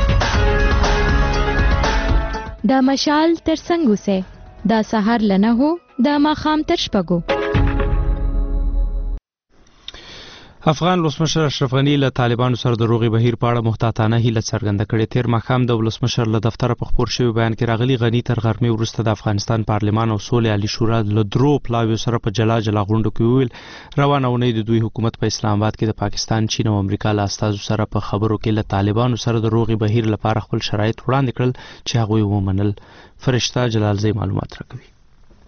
د مشال ترڅنګ اوسه د سحر لنه هو د ماخام تر شپږو. افغان ولسمشر اشرف غنی له طالبانو سره د روغي بهیر په اړه محتاطانه هیله څرګنده کړې. تیر ماښام د ولسمشر له دفتره په خبر شوی بیان کې راغلی غنی تر غرمې وروسته د افغانستان پارلمان او سولې عالی شورا له درو پلاویو سره په جلا جلا غونډو کې وویل روانه اونۍ د دوی حکومت په اسلام آباد کې د پاکستان، چین او امریکا له استازو سره په خبرو کې له طالبانو سره د روغي بهیر لپاره خپل شرایط وړاندې کړل چې هغوی ومنل. فرشته جلالزی معلومات راکوي.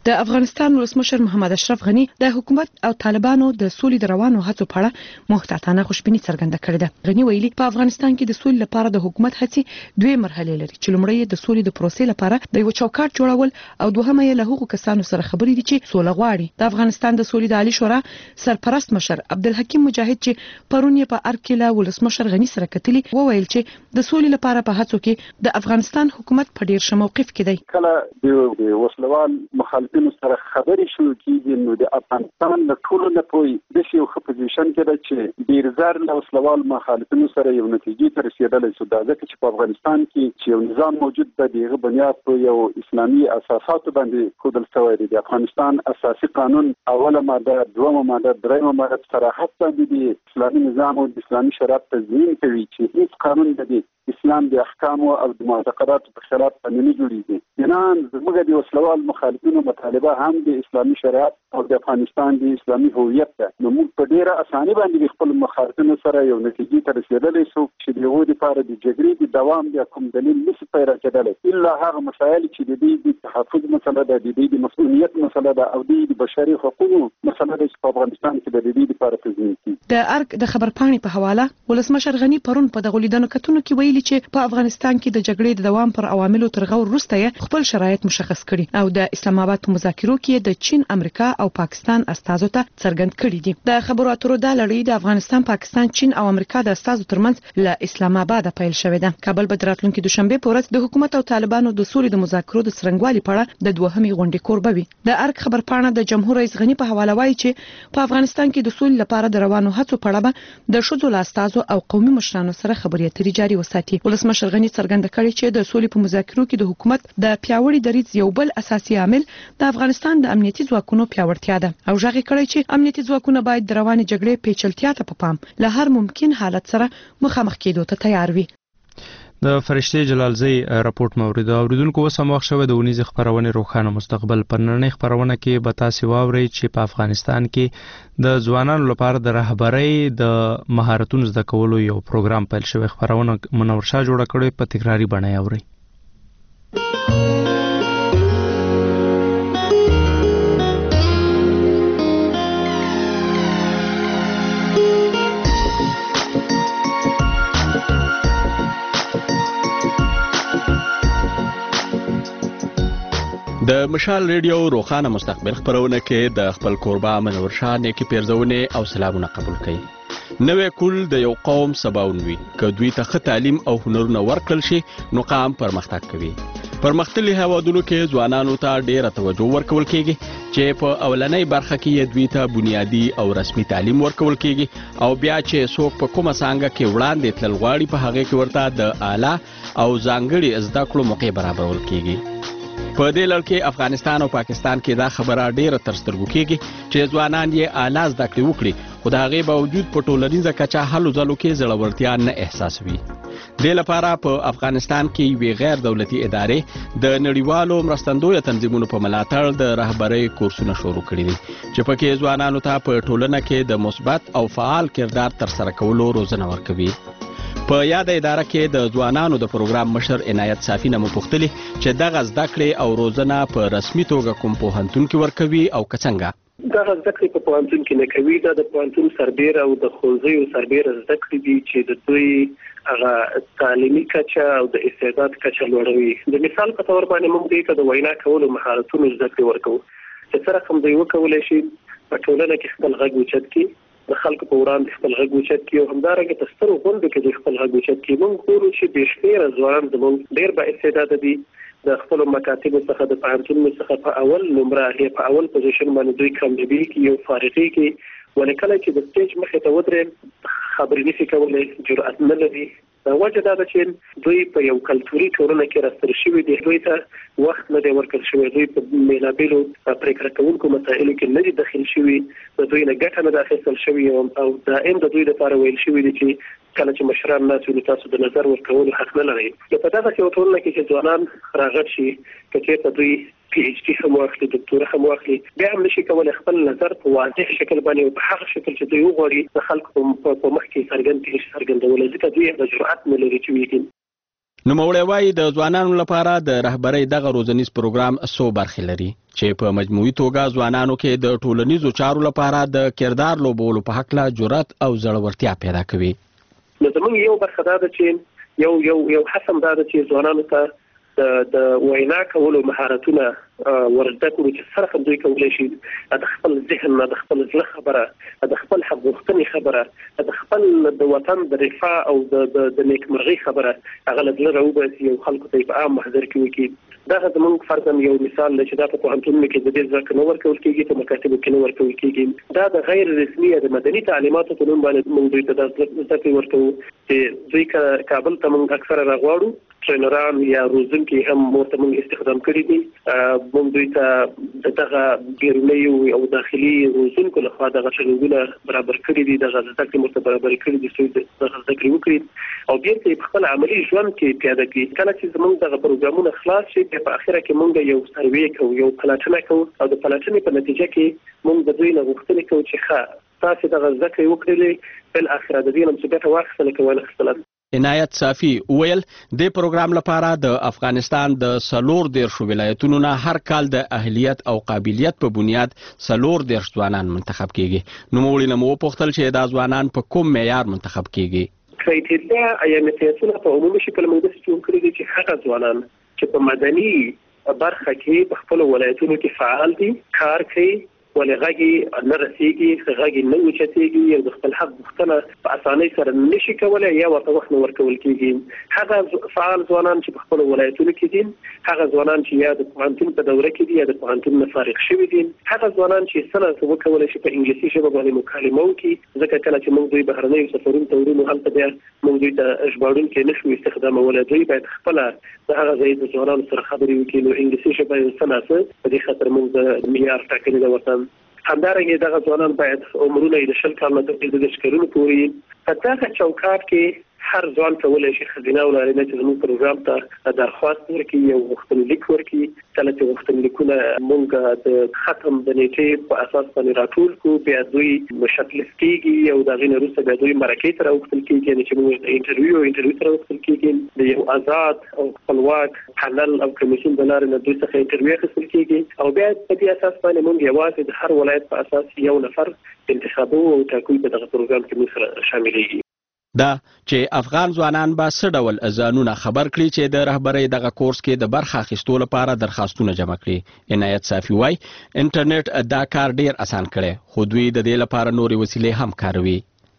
د افغانستان ولسمشر محمد اشرف غنی د حکومت او طالبانو د سولې د روانو هڅو په اړه محتاطانه خوشبیني څرګنده کړې ده. غنی ویلي په افغانستان کې د سولې لپاره د حکومت هڅې دوه مرحلې لري چې لومړی د سولې د پروسې لپاره د یو چوکاټ جوړول او دوهمه یې له هغو کسانو سره خبرې دي چې سوله غواړي. د افغانستان د سولې د عالی شورا سرپرست مشر عبدالحکیم مجاهد چې پرون یې په ارکیلا ولسمشر غنی سره کتلی وویل چې د سولې لپاره په هڅو کې د افغانستان حکومت په ډیر ښه موقف کې دی. کله د وسلوال مخالفینو سره خبرې شروع کیږي نو د افغانستان د ټولو نه پوي د یو ښه پوزیشن کې ده چې ډیر زر له وسلوال مخالفینو سره یو نتیجې ته رسیدلی شو. دا ځکه چې په افغانستان کې چې یو نظام موجود دی دغه بنیاد په یو اسلامي اساساتو باندې ښودل شوی دی. د افغانستان اساسي قانون اوله ماده، دویمه ماده، دریمه ماده صراحت باندې د اسلامي نظام او د اسلامي شریعت تضمین کوي چې هیڅ قانون د اسلام د احکامو او د معتقداتو په خلاف قانوني جوړیږي. یعنی زموږ د وسلوال مخالفینو مطالبه هم د اسلامي شریعت او د افغانستان د اسلامي هویت ده. نو موږ په ډیره اساني باندې خپل مخالفینو سره یو نتیجې ته رسیدلی شو چې د هغوی لپاره د جګړې د دوام د کوم دلیل نشي پیدا کېدلی الا هغه مسایل چې د دې د تحفظ مسله ده، د دې د مسؤلیت مسله ده او د بشري حقوقو مسله ده چې په افغانستان کې د دې لپاره تضمین کیږي. د ارګ د خبرپاڼې په حواله ولسمشر غنی پرون په دغه لیدنو کتونو کې ویلي چې په افغانستان کې د جګړې د دوام پر عواملو تر غور وروسته خپل شرایط مشخص کړي او د اسلام آباد په مذاکرو کې د چین، امریکا او پاکستان استازو ته څرګند کړي دي. د خبرو اترو د لړۍ د افغانستان، پاکستان، چین او امریکا د استازو ترمنځ له اسلام آباد پیل شوې ده. کابل به راتلونکي دوشنبه په ورځ د حکومت او طالبانو د سولې د مذاکرو د څرنګوالي په اړه د دوهمې غونډې کوربه وي. د ارګ خبرپاڼه د جمهور رئیس غنی په حواله وایي چې په افغانستان کې د سولې لپاره د روانو هڅو په اړه د ښځو له استازو او قومي مشرانو سره خبرې اترې جاري وساتي. ولسمشر غنی څرګنده کړې چې د سولې په مذاکرو کې د حکومت د پیاوړي دریځ یو بل اساسي عامل د افغانستان د امنیتي ځواکونو پیاوړتیا ده او ژغې کړې چې امنیتي ځواکونه باید د روانې جګړې پیچلتیا ته په پام له هر ممکن حالت سره مخامخ کېدو ته تیار وي. د فرشتي جلالزی راپورټ مورید اوریدونکو وسم وخت شوه د ونیز خبرونه روخانه مستقبل پر نړۍ خبرونه کې به تاسو واورئ چې په افغانستان کې د ځوانانو لپاره د رهبرۍ د مهارتونو زده کولو یو پروګرام پیل شوی. خبرونه منور شاه جوړ کړي په تکراری بڼه اورئ. د مشال ریډیو روخانه مستقبل خبرونه کې د خپل قربا منور شاه نیکی پیرزونه او سلامونه قبول کړي. نوې کول د یو قوم سباون وي که دوی ته ښه تعلیم او هنرونه ورکړل شي نو قام پرمختګ کوي. پرمختللي هیوادونو کې ځوانانو ته ډیره توجه ورکول کیږي چې په اولنۍ برخه کې دوی ته بنیادی او رسمي تعلیم ورکول کیږي او بیا چې څوک په کومه څانګه کې وړاندې تلل غواړي په هغه کې ورته د اعلی او ځانګړي زده کړو موقع برابرول کیږي. په دې لړ کې افغانستان او پاکستان کې دا خبره ډیره تر سترګو کېږي چې ځوانان یې اعلی زده کړې وکړي خو د هغې باوجود په ټولنیزه کچه هلو ځلو کې زړورتیا نه احساسوي. دې لپاره په افغانستان کې یوې غیر دولتي ادارې د نړیوالو مرستندویه تنظیمونو په ملاتړ د رهبرۍ کورسونه شروع کړي دي چې پکې ځوانانو ته په ټولنه کې د مثبت او فعال کردار ترسره کولو روزنه ورکوي. په یاد اداره کې د ځوانانو د پروګرام مشر عنایت صافی نه مپوښتلي چې دغه زده کړې او روزنه په رسمي توګه کوم پوهنتون کې ورکوي او که څنګه؟ دغه زده کړې په پوهنتون کې نه کوي. دا د پوهنتون سربیره او د ښوونځیو سربیره زده کړې دي چې د دوی هغه تعلیمي کچه او د استعداد کچه لوړوي. د مثال په تور باندې موږ دوی ته د وینا کولو مهارتونو زده کړې ورکوو چې څه رقم دوی وکولی شي په ټولنه کې خپل غږ اوچت کړي، د خلکو په وړاندې خپل غږ اوچت کړي او همدارنګه په سترو غونډو کې د خپل غږ اوچت کړي. موږ ګورو چې بې شمېره ځوانان زموږ ډېر با استعداده دي. د خپلو مکاتبو څخه د پوهنتونونو څخه په اول نمره یا په اول پوزیشن باندې دوی کامیابي کوي او فارغي کوي. ولې کله چې د سټیج مخې ته ودرېږي خبرې نشي کولی، جرأت نه لري. وجه دا ده چې دوی په یو کلتوري ټولنه کې راستل شوي دي، دوی ته وخت نه دی ورکړل شوی، دوی په بېلابېلو پرېکړه کوونکو مسایلو کې نه دي داخل شوي، د دوی نه ګټه نه ده اخیستل شوې او دائم د دوی لپاره ویل شوي دي چې کله چې مشران ناست وي تاسو د نظر ورکولو حق نه لرئ. نو په دغسې یو ټولنه کې چې ځوانان راغټ شي، که چېرته دوی پی ایچ ډي هم واخلي، دکتورا هم واخلي، بیا هم نشي کولی خپل نظر په واضح شکل باندې او په هغه شکل چې دوی وغواړي د خلکو په مخ کې څرګند کړي څرګندولی، ځکه دوی د جرأت نه لري چې ویږي. نوموړی وایي د ځوانانو لپاره د رهبرۍ دغه روزنیز پروګرام څو برخې لري چې په مجموعي توګه ځوانانو کې د ټولنیزو چارو لپاره د کردار لوبولو په هکله جرأت او زړورتیا پیدا کوي. نو زموږ یو برخه دا ده چې یو یو یو حسم دا ده چې ځوانانو ته د وینا کولو مهارتونه ورزده کړو چې سره هم دوی کولی شي د خپل ذهن نه د خپل زړه خبره د خپل حق غوښتنې خبره د خپل د وطن د رفاه او د نیکمرغۍ خبره هغه له زړه راوباسي او خلکو ته په عام محضر کې وکړي. دا زموږ فرضاً یو مثال دی چې دا په پوهنتونونو کې د دې زده کړې نه ورکول کېږي، په مکاتبو کې نه ورکول کېږي. دا د غیر رسمي د مدني تعلیماتو په نوم باندې موږ دوی ته دا زده کړې ورکوو چې دوی کابل ته موږ اکثره راغواړو، ټرینران یا روزونکي هم ورته موږ استخدام کړي دي. موږ دوی ته دغه بیرونیو او داخلي روزونکو لخوا دغه ټریننګونه برابر کړي دي، دغه زده کړې ورته برابر کړي دي چې دغه زده کړې وکړي او بیا په خپل عملي ژوند کې پیاده کړي. کله چې زموږ دغه پروګرامونه خلاص شي په اخره کې موږ یو سروې کوو، یو پلټنه کوو او د پلټنې په نتیجه کې موږ د دوی نه غوښتنې کوو چې ښه تاسو دغه زده کړې وکړلې، بل اخره د دې نه چې ګټه واخیستله که ونه اخیستله. عنایت صافي ویل د پروګرام لپاره د افغانستان د سلور دیرشو ولایتونو نه هر کال د اهلیت او قابلیت په بنیاد سلور دیرش ځوانان منتخب کیږي. نوموړي نه مو وپوښتل چې دا ځوانان په کوم معیار منتخب کیږي. کرایټیریا یا معیارونه په عمومي شکل موږ داسې جوړ کړي دي چې هغه ځوانان چې په مدني برخه کې په خپل ولایتونو کې فعال دي، کار کوي، ولې غږی نه رسیږي، غږی نه اوچتېږي او د خپل حق غوښتنه په اسانۍ سره نشي کولی یا ورته وخت نه ورکول کېږي. هغه فعال ځوانان چې په خپلو ولایتونو کې دي، هغه ځوانان چې یا د پوهنتون په دوره کې دي یا د پوهنتون نه فارغ شوي دي، هغه ځوانان چې څه نه څه وکولی شي په انګلیسي ژبه باندې مکالمه وکړي، ځکه کله چې موږ دوی بهرنیو سفرونو ته وړو نو هلته بیا موږ دوی ته ژباړونکي نه شو استخدامولی. دوی باید خپله د هغه ځای د ځوانانو سره خبرې وکړي. نو انګلیسي ژبه یو څه نه څه په دې خاطر موږ د معیار ټاکلې ده ورته. همدارنګه دغه ځوانان باید عمرونه د شل کال نه تر دېرش کلونو پورې په دغه چوکاټ کې هر ځوان کولی شي ښځینه او نارینه چې زموږ پروګرام ته درخواست ورکړي او غوښتنلیک ورکړي. کله چې غوښتنلیکونه موږ د ختم د نیټې په اساس باندې راټول کړو، بیا دوی شاټلیست کېږي او د هغې نه وروسته بیا دوی مرکې ته راوغوښتل کېږي، یعنې چې موږ د انټرویو انټرویو ته راوغوښتل کېږي. د یو آزاد او خپلواک پانل او کمیسیون د لارې نه دوی څخه انټرویو اخیستل کېږي او بیا په دې اساس باندې موږ یوازې د هر ولایت په اساس یو نفر انتخابوو او ټاکو په دغه پروګرام کې موږ سره شاملېږي. دا چې افغان ځوانان به څه ډول ځانونه خبر کړي چې د رهبرۍ دغه کورس کې د برخه اخیستو لپاره درخواستونه جمع کړي. عنایت صافي وایي انټرنیټ دا کار ډیر اسان کړی، خو دوی د دې لپاره نورې وسیلې هم کاروي.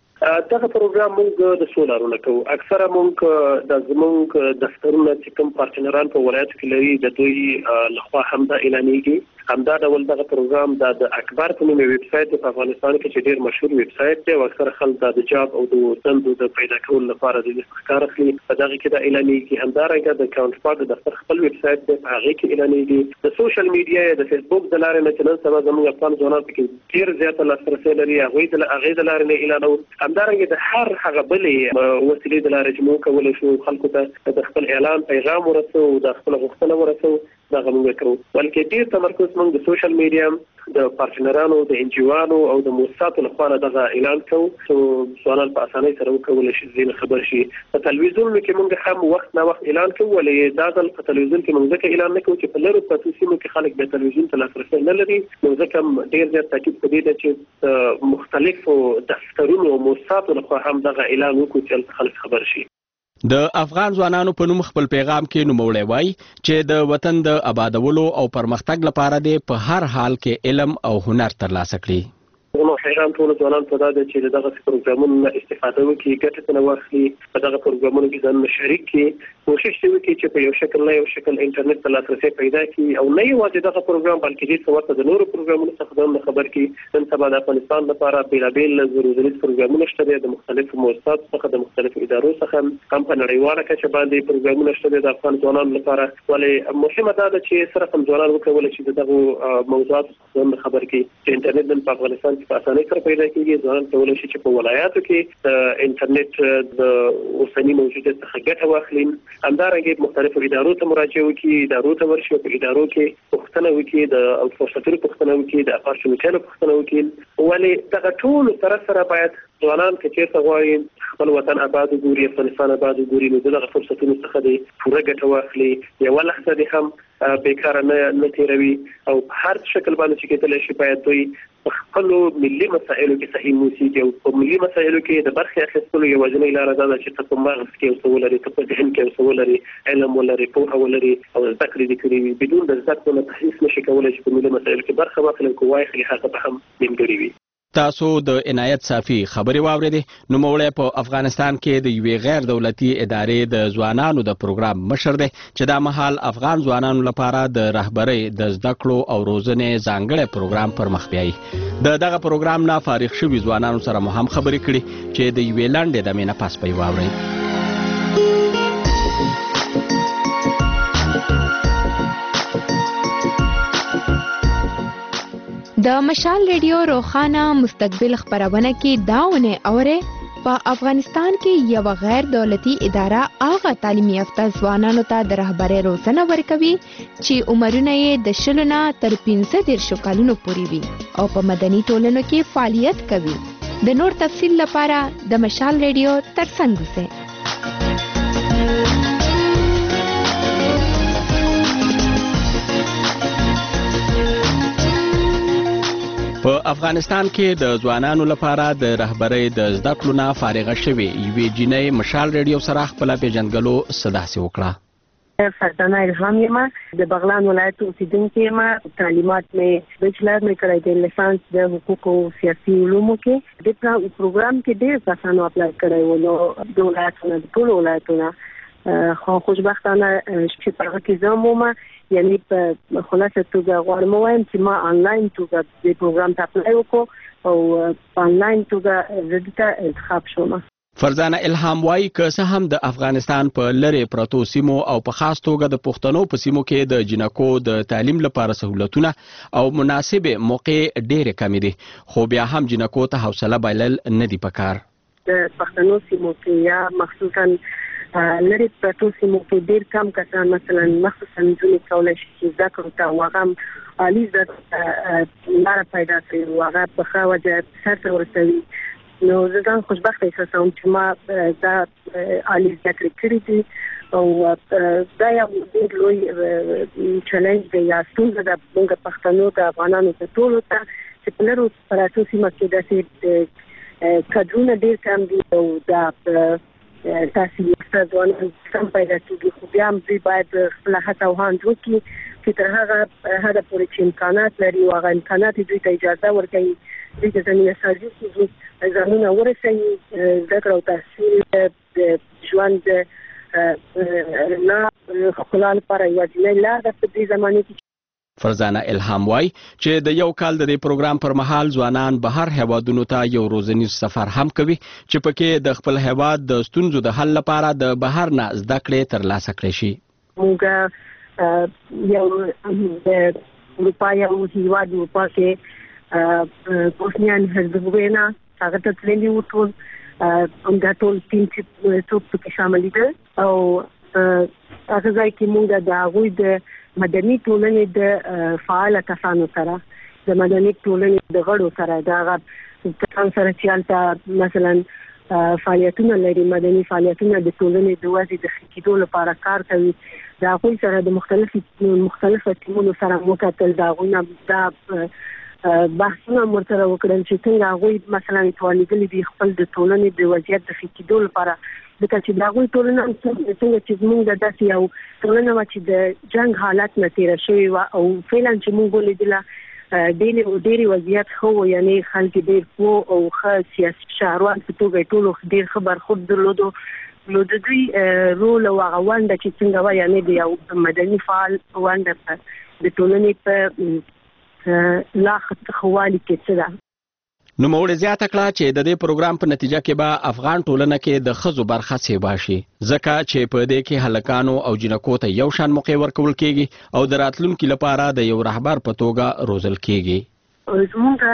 دغه پروګرام موږ د څو لارو کوو. اکثره موږ د زموږ دفترونه چې کوم پارتنران په ولایتو کې لري د دوی لخوا هم دا اعلانېږي. همدا ډول دغه پروګرام د اکبر په نوم ویب سایټ په افغانستان کې چې ډیر مشهور ویب سایټ دی او اکثره خلک د جاب او د دندو د پیدا کولو لپاره د کار اخلي، په دغه کې دا اعلانېږي. همدارنګه د کاونټ پارک د دفتر خپل ویب سایټ دی، په هغې کې اعلانېږي. د سوشل میډیا یا د فیسبوک د لارې نه چې نن سبا زموږ افغان ځوانان پکې ډېر زیاته لاسرسی لري، هغوی د هغې د لارې نه اعلانوو. همدارنګه د هر هغه بلې وسیلې د لارې چې موږ کولی شو خلکو ته د خپل اعلان پیغام ورسوو، د خپله غوښتنه ورسوو، دغه موږ کوو. بلکې ډېر تمرکز موږ د سوشل میډیا د پارتنرانو د انجیوانو او د مؤسساتو لخوا دغه اعلان کوو چې ځوانان په اسانۍ سره وکولی شي ځینې خبر شي. په تلویزیونونو کې موږ هم وخت نه وخت اعلان کوو، ولې دا ځل په تلویزیون کې موږ ځکه اعلان نه کوو چې په لرو پرتو سیمو کې خلک بیا تلویزیون ته لاسرسی نه لري. نو ځکه هم ډېر زیات تاکید په دې ده چې مختلفو دفترونو او مؤسساتو لخوا هم دغه اعلان وکړو چې هلته خلک خبر شي. د افغان ځوانانو په نوم خپل پیغام کې نوموړی وایي چې د وطن د آبادولو او پرمختګ لپاره دی په هر حال کې علم او هنر ترلاسه کړي. زما پیغام ټولو ځوانانو ته دا دی چې دغه پروګرامونو نه استفاده وکړي، ګټه ترې واخلي، په دغه پروګرامونو کې ځانونه شریک کړي، کوشش دې وکړي چې په یو شکل نه یو شکل انټرنیټ ته لاسرسی پیدا کړي او نه یوازې دغه پروګرام بلکې دې څه ورته د نورو پروګرامونو څخه هم خبر کړي. نن سبا د افغانستان لپاره بېلابېل روزنیز پروګرامونه شته دي، د مختلفو مؤسساتو څخه، د مختلفو ادارو څخه، هم په نړیواله کچه باندې پروګرامونه شته دي د افغان ځوانانو لپاره. ولې مهمه دا ده چې صرف هم ځوانان وکولی شي د دغو موضوعاتو څخه خبر کړي چې انټرنیټ نن په افغانستان کې په اسانۍ سره پیدا کیږي. ځوانان کولی شي چې په ولایاتو کې د انټرنیټ د اوسني موجودیت څخه ګټه واخلي. همدارنګه مختلفو ادارو ته مراجعه وکړي، ادارو ته ورشي او په ادارو کې پوښتنه وکړي، د فرصتونو پوښتنه وکړي، د اپارچونټیانو پوښتنه وکړي. ولې دغه ټول سره سره باید ځوانان که چېرته غواړي خپل وطن آباد وګوري، افغانستان آباد وګوري، نو دغه فرصتونو څخه دی پوره ګټه واخلي، یوه لحظه دې هم بیکاره نه نه تېروي او په هر شکل باندې چې کېدلی شي باید دوی په خپلو ملي مسایلو کې صحیح موسیقي او په ملي مسایلو کې د برخې اخیستلو یوازینۍ لاره دا ده چې ته په مغز کې یو څه ولري، ته په ذهن کې یو څه ولري، علم ولري، پوهه ولري او زده کړې دې کړې وي. بدون د زده کړو نه هیڅ نشي کولی چې په ملي مسایلو کې برخه واخلي او که واخلي هغه به هم نیمګړې وي. تاسو د عنایت صافي خبرې واورېدې. نوموړی په افغانستان کې د یوې غیر دولتي ادارې د ځوانانو د پروګرام مشر دی چې دا مهال افغان ځوانانو لپاره د رهبرۍ د زده کړو او روزنې ځانګړی پروګرام پر مخ بیایي. د دغه پروګرام نه فارغ شوي ځوانانو سره مو هم خبرې کړي چې د یوې لنډې دمې نه پس به یې واورئ. د مشال ریډیو روخانه مستقبل خبرونه کې داونه اوره په افغانستان کې یو غیر دولتي اداره هغه تعلیمي یافته ځوانانو ته د رهبرۍ روزنه ورکوي چې عمرونه یې د شلو نه تر پنځه دېرشو کلونو پورې وي او په مدني ټولنو کې فعالیت کوي. د نور تفصیل لپاره د مشال ریډیو ترڅنګ اوسئ. په افغانستان کې د ځوانانو لپاره د رهبرۍ د زده کړو نه فارغه شوې یوې جینۍ مشال ریډیو سره خپله پیژندګلو څه داسې وکړه. فرزانه الهام یم، د بغلان ولایت اوسیدونکې یم. تعلیمات مې بیچلر مې کړی دی، لیسانس د حقوقو سیاسي علومو کې. د پروګرام کې ډېر کسانو اپلای کړی و، نو د ولایتونو د ټولو ولایتونو خو خوشبختانه چې په هغه کې زه وم، یعنی په خلاصه توګه غواړم ووایم چې ما آنلاین توګه د پروګرام ته اپلای وکړو او په آنلاین توګه زه دلته انتخاب شوم. فرزانه الهام وایي که څه هم د افغانستان په لرې پرتو سیمو او په خاص توګه د پښتنو په سیمو کې د جنکو د تعلیم لپاره سهولتونه او مناسبې موقع ډېرې کمې دي، خو بیا هم جنکو ته حوصله بایلل نه دي پکار. د پښتنو سیمو کې یا مخصوصا لري پرتو سیمو کې ډېر کم کسان مثلا مخصوصا نجونې کولی شي چې زده کړو ته او هغه عالي زده کړو لاره پیدا کړي او هغه په ښه وجه سر ته ورسوي. نو زه ځان خوشبخته احساسوم چې ما دا عالي زده کړې کړې دي او دا یو ډېر لوی چلنج دی یا ستونزه ده موږ پښتنو ته، افغانانو ته، ټولو ته چې په لرو پرتو سیمه کې داسې کډرونه ډېر کم دي او دا تاسو یې ځوانان کم پیدا کېږي، خو بیا هم دوی باید خپله هڅه او هاند وکړي چې تر هغه حده پورې چې امکانات لري او هغه امکانات دوی ته اجازه ورکوي دوی ته زمینه سازي کېږي، ځانونه ورسوي، زده کړه او تحصیل د ژوند نه ښکلا لپاره یوازینۍ لار ده په دې زمانې کې. فرزانه الهام وای چې د یو کال د دې پروګرام پر مهال ځوانان بهر هیوادونو ته یو روزنیز سفر هم کوي چې پکې د خپل هیواد د ستونزو د حل لپاره د بهر نه زده کړې ترلاسه کړي شي. موږ یو د اروپا یو هیواد اروپا کې بوسنیا هرزګوینا هغه ته تللي وو، ټول همدا ټول ټیم چې څوک پکې شامل دي او هغه ځای کې موږ د هغوی د مدني ټولنې د فعاله کسانو سره، د مدني ټولنې د غړو سره، د هغه کسان سره چې هلته مثلا فعالیتونه لري، مدني فعالیتونه د ټولنې د وضع د ښه کېدو لپاره کار کوي، د هغوی سره د مختلفو مختلفو ټیمونو سره وکتل، د هغوی نه دا بحثونه هم ورسره وکړل چې څنګه هغوی مثلا توانېدلي دي خپل د ټولنې د وضعیت د ښه کېدو لپاره، ځکه چې د هغوی ټولنه څنګه چې زموږ د داسې یو ټولنه وه چې د جنګ حالت نه تېره شوې وه او فعلا چې موږ ولیدله ډېرې وضعیت ښه و، یعنې خلک ډېر پوه او ښه سیاسي شهروان په توګه یې ټولو ډېر ښه برخورد درلودو. نو د دوی رول او هغه ونډه چې څنګه وه، یعنې د یو مدني فعال ونډه د ټولنې په لا ښه والي کې څه ده. نوموړې زیاته کړه چې د دې پروګرام په نتیجه کې به افغان ټولنه کې د ښځو برخه سیبا شي، ځکه چې په دې کې هلکانو او جنکو ته یو شان موقع ورکول کېږي او د راتلونکي لپاره د یو رهبر په توګه روزل کېږي. زموږ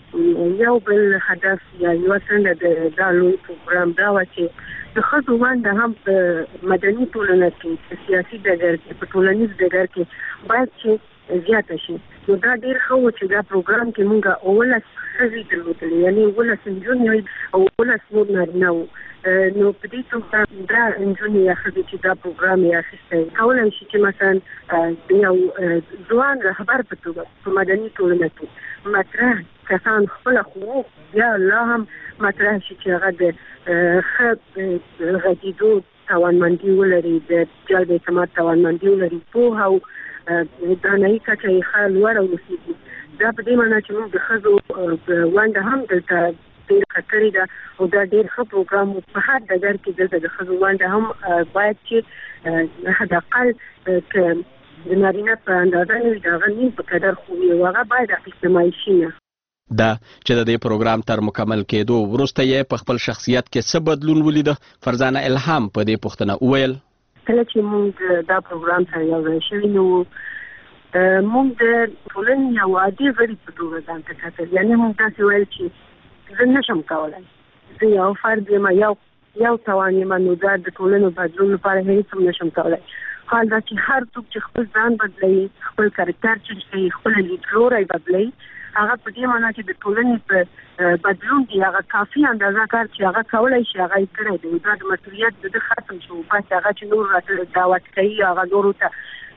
یو بل هدف یا یو څنګه د دا لوی پروګرام دا و چې د ښځو ونډه هم په مدني ټولنه کې په سیاسي ډګر کې په ټولنیز ډګر کې باید چې زیاته شي. نو دا ډېر ښه و چې دا پروګرام کې موږ اوولس ښځې درلودلې، یعنې اوولس نجونې او اوولس نور نارینه وو. نو په دې توګه دا نجونې یا ښځې چې دا پروګرام یې اخیستی کولی شي چې مثلا د یو ځوان رهبر په توګه په مدني ټولنه کې مطرح کسان خپله خو بیا لا هم مطرح شي چې هغه د ښه غږېدو توانمندي ولري، د جلب اعتماد توانمندي ولري، پوهه او دانایي کچه یې ښه لوړه واوسېږي. دا په دې معنا چې موږ د ښځو ونډه هم دلته ډېر ښه کړې ده او دا ډېر ښه پروګرام و. په هر ډګر کې دلته د ښځو ونډه هم باید چې حداقل که د نارینه په اندازه نه وي، د هغه نیم په قدر خو وي او هغه باید اخیستمایي شي نه. دا چې د دې پروګرام تر مکمل کېدو وروسته یې په خپل شخصیت کې څه بدلون ولیده، فرزانه الهام په دې پوښتنه وویل. کله چې موږ دا پروګرام سره یو ځای شوي نو موږ د ټولنې یو عادي غړي په توګه ځان ته کتل. یعنې موږ داسې ویل چې زه نشم کولی، زه یو فرد یم، یو یو توان یم، نو دا د ټولنې بدلون لپاره هیڅ هم نشم کولی. حال دا چې هر څوک چې خپل ځان بدلوي، خپل کرکټر چینج کوي، خپل لیدلوری بدلوي، هغه په دې معنا چې د ټولنې په بدلون کې هغه کافي اندازه کار چې هغه کولی شي هغه یې کړی دی. دا د مسؤلیت د ده ختم شو، بس هغه چې نور راته دعوت کوي، هغه نورو ته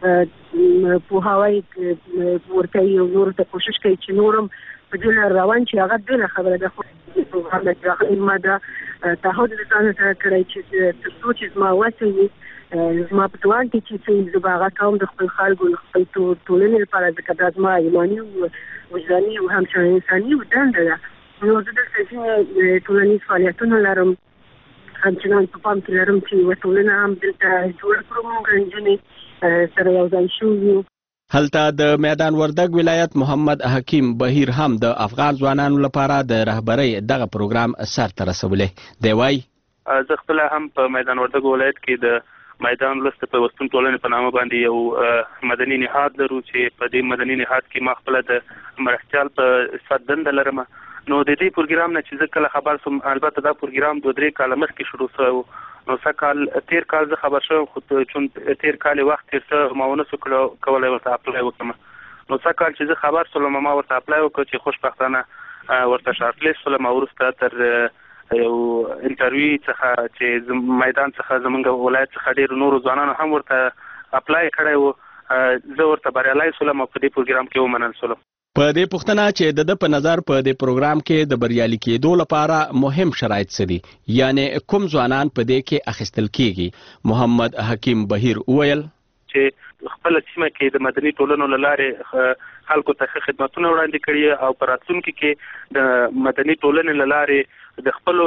پوهاوی ورکوي او نورو ته کوشش کوي چې نور هم په دې لار روان شي، هغه بېله خبره ده. خو پروګرام د داخلي ما دا تعهد له ځانه سره کړی چې تر څو چې زما وسه وي، زما په توان کې چې څه زه به هغه کوم د خپل خلکو د خپل ټولنې لپاره، ځکه دا زما ایماني وجداني او همچنان انساني دنده ده. نو زه دلته ځینې ټولنیز فعالیتونه لرم، همچنان په پام کې لرم چې یوه ټولنه هم دلته جوړه کړو. موږ نجونې سره یو ځای شوي یو. هلته د میدان وردګ ولایت محمد حکیم بهیر هم د افغان ځوانانو لپاره د رهبرۍ دغه پروګرام سرته رسولی دی. وایي زه خپله هم په میدان وردګ ولایت کې د میدان ولس د پیوستون ټولنې په نامه باندې یو مدني نهاد لرو چې په دې مدني نهاد کې ما خپله د مرستیال په صفت دنده لرم. نو د دې پروګرام نه چې زه کله خبر شوم، البته دا پروګرام دوه درې کاله مخکې شروع شوی و. نو څه کال تېر کال زه خبر شوم، خو چون تېر کال یې وخت تېر څه ما ونه شو کولی ورته اپلای وکړم. نو څه کال چې زه خبر شولم ما ورته اپلای وکړ چې خوشبختانه ورته شارټ لیست شولم. وروسته تر یو انټرویو څخه چې میدان څخه زمونږ ولایت څخه ډېرو نورو ځوانانو هم ورته اپلای کړی و، زه ورته بریالی شولم او په دې پروګرام کې ومنل شولم. په دې پوښتنه چې د ده په نظر په دې پروګرام کې د بریالي کېدو لپاره مهم شرایط څه دي، یعنې کوم ځوانان په دې کې اخیستل کېږي، محمد حکیم بهیر وویل چې خپله سیمه کې د مدني ټولنو له لارې خلکو ته ښه خدمتونه وړاندې کړي او په راتلونکي کې د مدني ټولنې له لارې د خپلو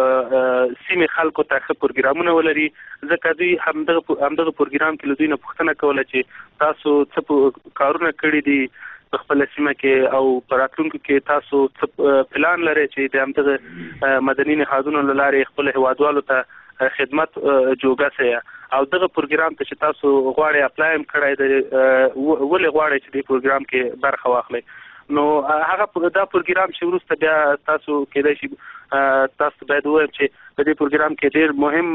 سیمې خلکو ته ښه پروګرامونه ولري. ځکه دوی همدغه همدغه پروګرام کې له دوی نه پوښتنه کوله چې تاسو څه کارونه کړي دي په خپله سیمه کې او په راتلونکي کې تاسو څه پلان لرئ چې د همدغه مدني نهادونو له لارې خپلو هیوادوالو ته خدمت جوګه سئ او دغه پروګرام ته چې تاسو غواړئ اپلای هم کړی دی، ولې غواړئ چې دې پروګرام کې برخه واخلئ. نو هغه دا پروګرام چې وروسته بیا تاسو کېدای شي تاسو باید ووایم چې په دې پروګرام کې ډېر مهم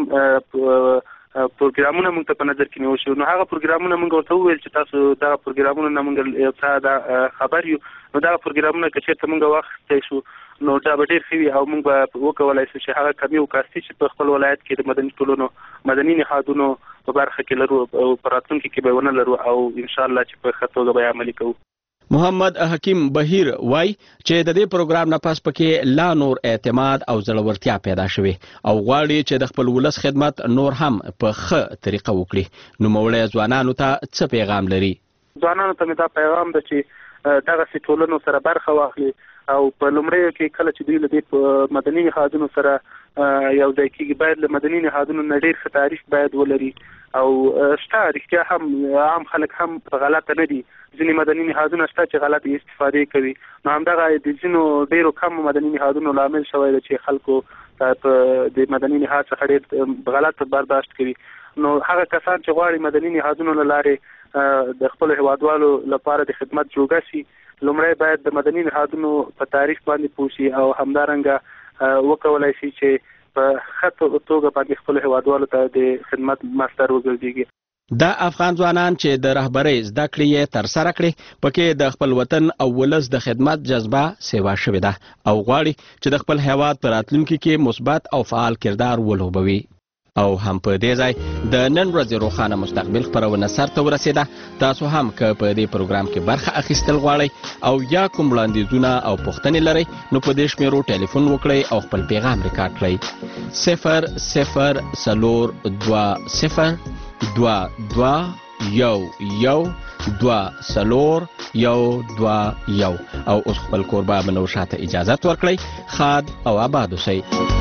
پروګرامونه موږ ته په نظر کې نیول شوي. نو هغه پروګرامونه موږ ورته وویل چې تاسو دغه پروګرامونه نه موږ یو څه دا خبر یو، نو دغه پروګرامونه که چېرته موږ واخیستی شو نو دا به ډېر ښه وي او موږ به وکولی شو چې هغه کمي او کاستي چې په خپل ولایت کې د مدني ټولنو مدني نهادونو په برخه کې لرو او په راتلونکي کې به ونه لرو او انشاءالله چې په ښه توګه به یې عملي کوو. محمد حکیم بهیر وای چې د دې پروګرام نه پس پکې لا نور اعتماد او زړورتیا پیدا شوه او غواړي چې د خپل ولس خدمت نور هم په ښه طریقه وکړي. نو موړی ځوانانو ته څه پیغام لري؟ ځوانانو ته مې دا پیغام ده چې دغسې ټولنو سره برخه واخلي او په لومړیو کې کله چې دوی له دې مدني نهادونو سره یو ځای کېږي باید له مدني نهادونو نه ډېر ښه تعریف باید ولري او شته رښتیا هم عام خلک هم غلطه نه دي، ځینې مدني نهادونه شته چې غلطې استفادې کوي. نو همدغه د ځینو ډېرو کم مدني نهادونو لامل شوی ده چې خلکو په د مدني نهاد څخه ډېر غلط برداشت کوي. نو هغه کسان چې غواړي مدني نهادونو له لارې د خپل هیوادوالو لپاره د خدمت جوګه شي. لومړی باید د مدني نهادونو په تاریخ باندې پوښي او همدارنګه وکولای شي چې په خط توګه باندې خپل هیوادوالو ته د خدمت ماستر وګرځيږي. د افغان ځوانان چې د رهبرۍ زده کړې یې تر سره کړې پکې د خپل وطن او ولس د خدمت جذبه سیوا شوې ده او غواړي چې د خپل هیواد په راتلونکي کې مثبت او فعال کردار ولوبوي. او هم په دې ځای د نن ورځې روښانه مستقبل خپرونه سر ته ورسېده. تاسو هم که په دې پروګرام کې برخه اخیستل غواړئ او یا کوم وړاندیزونه او پوښتنې لرئ نو په دې شمیرو ټلیفون وکړئ او خپل پیغام ریکارډ کړئ. صفر صفر څلور دوه صفر دوه دوه یو یو دوه څلور یو دوه یو. او اوس خپل کوربه منو شاته اجازه ورکړئ. خاد او آباد اوسئ.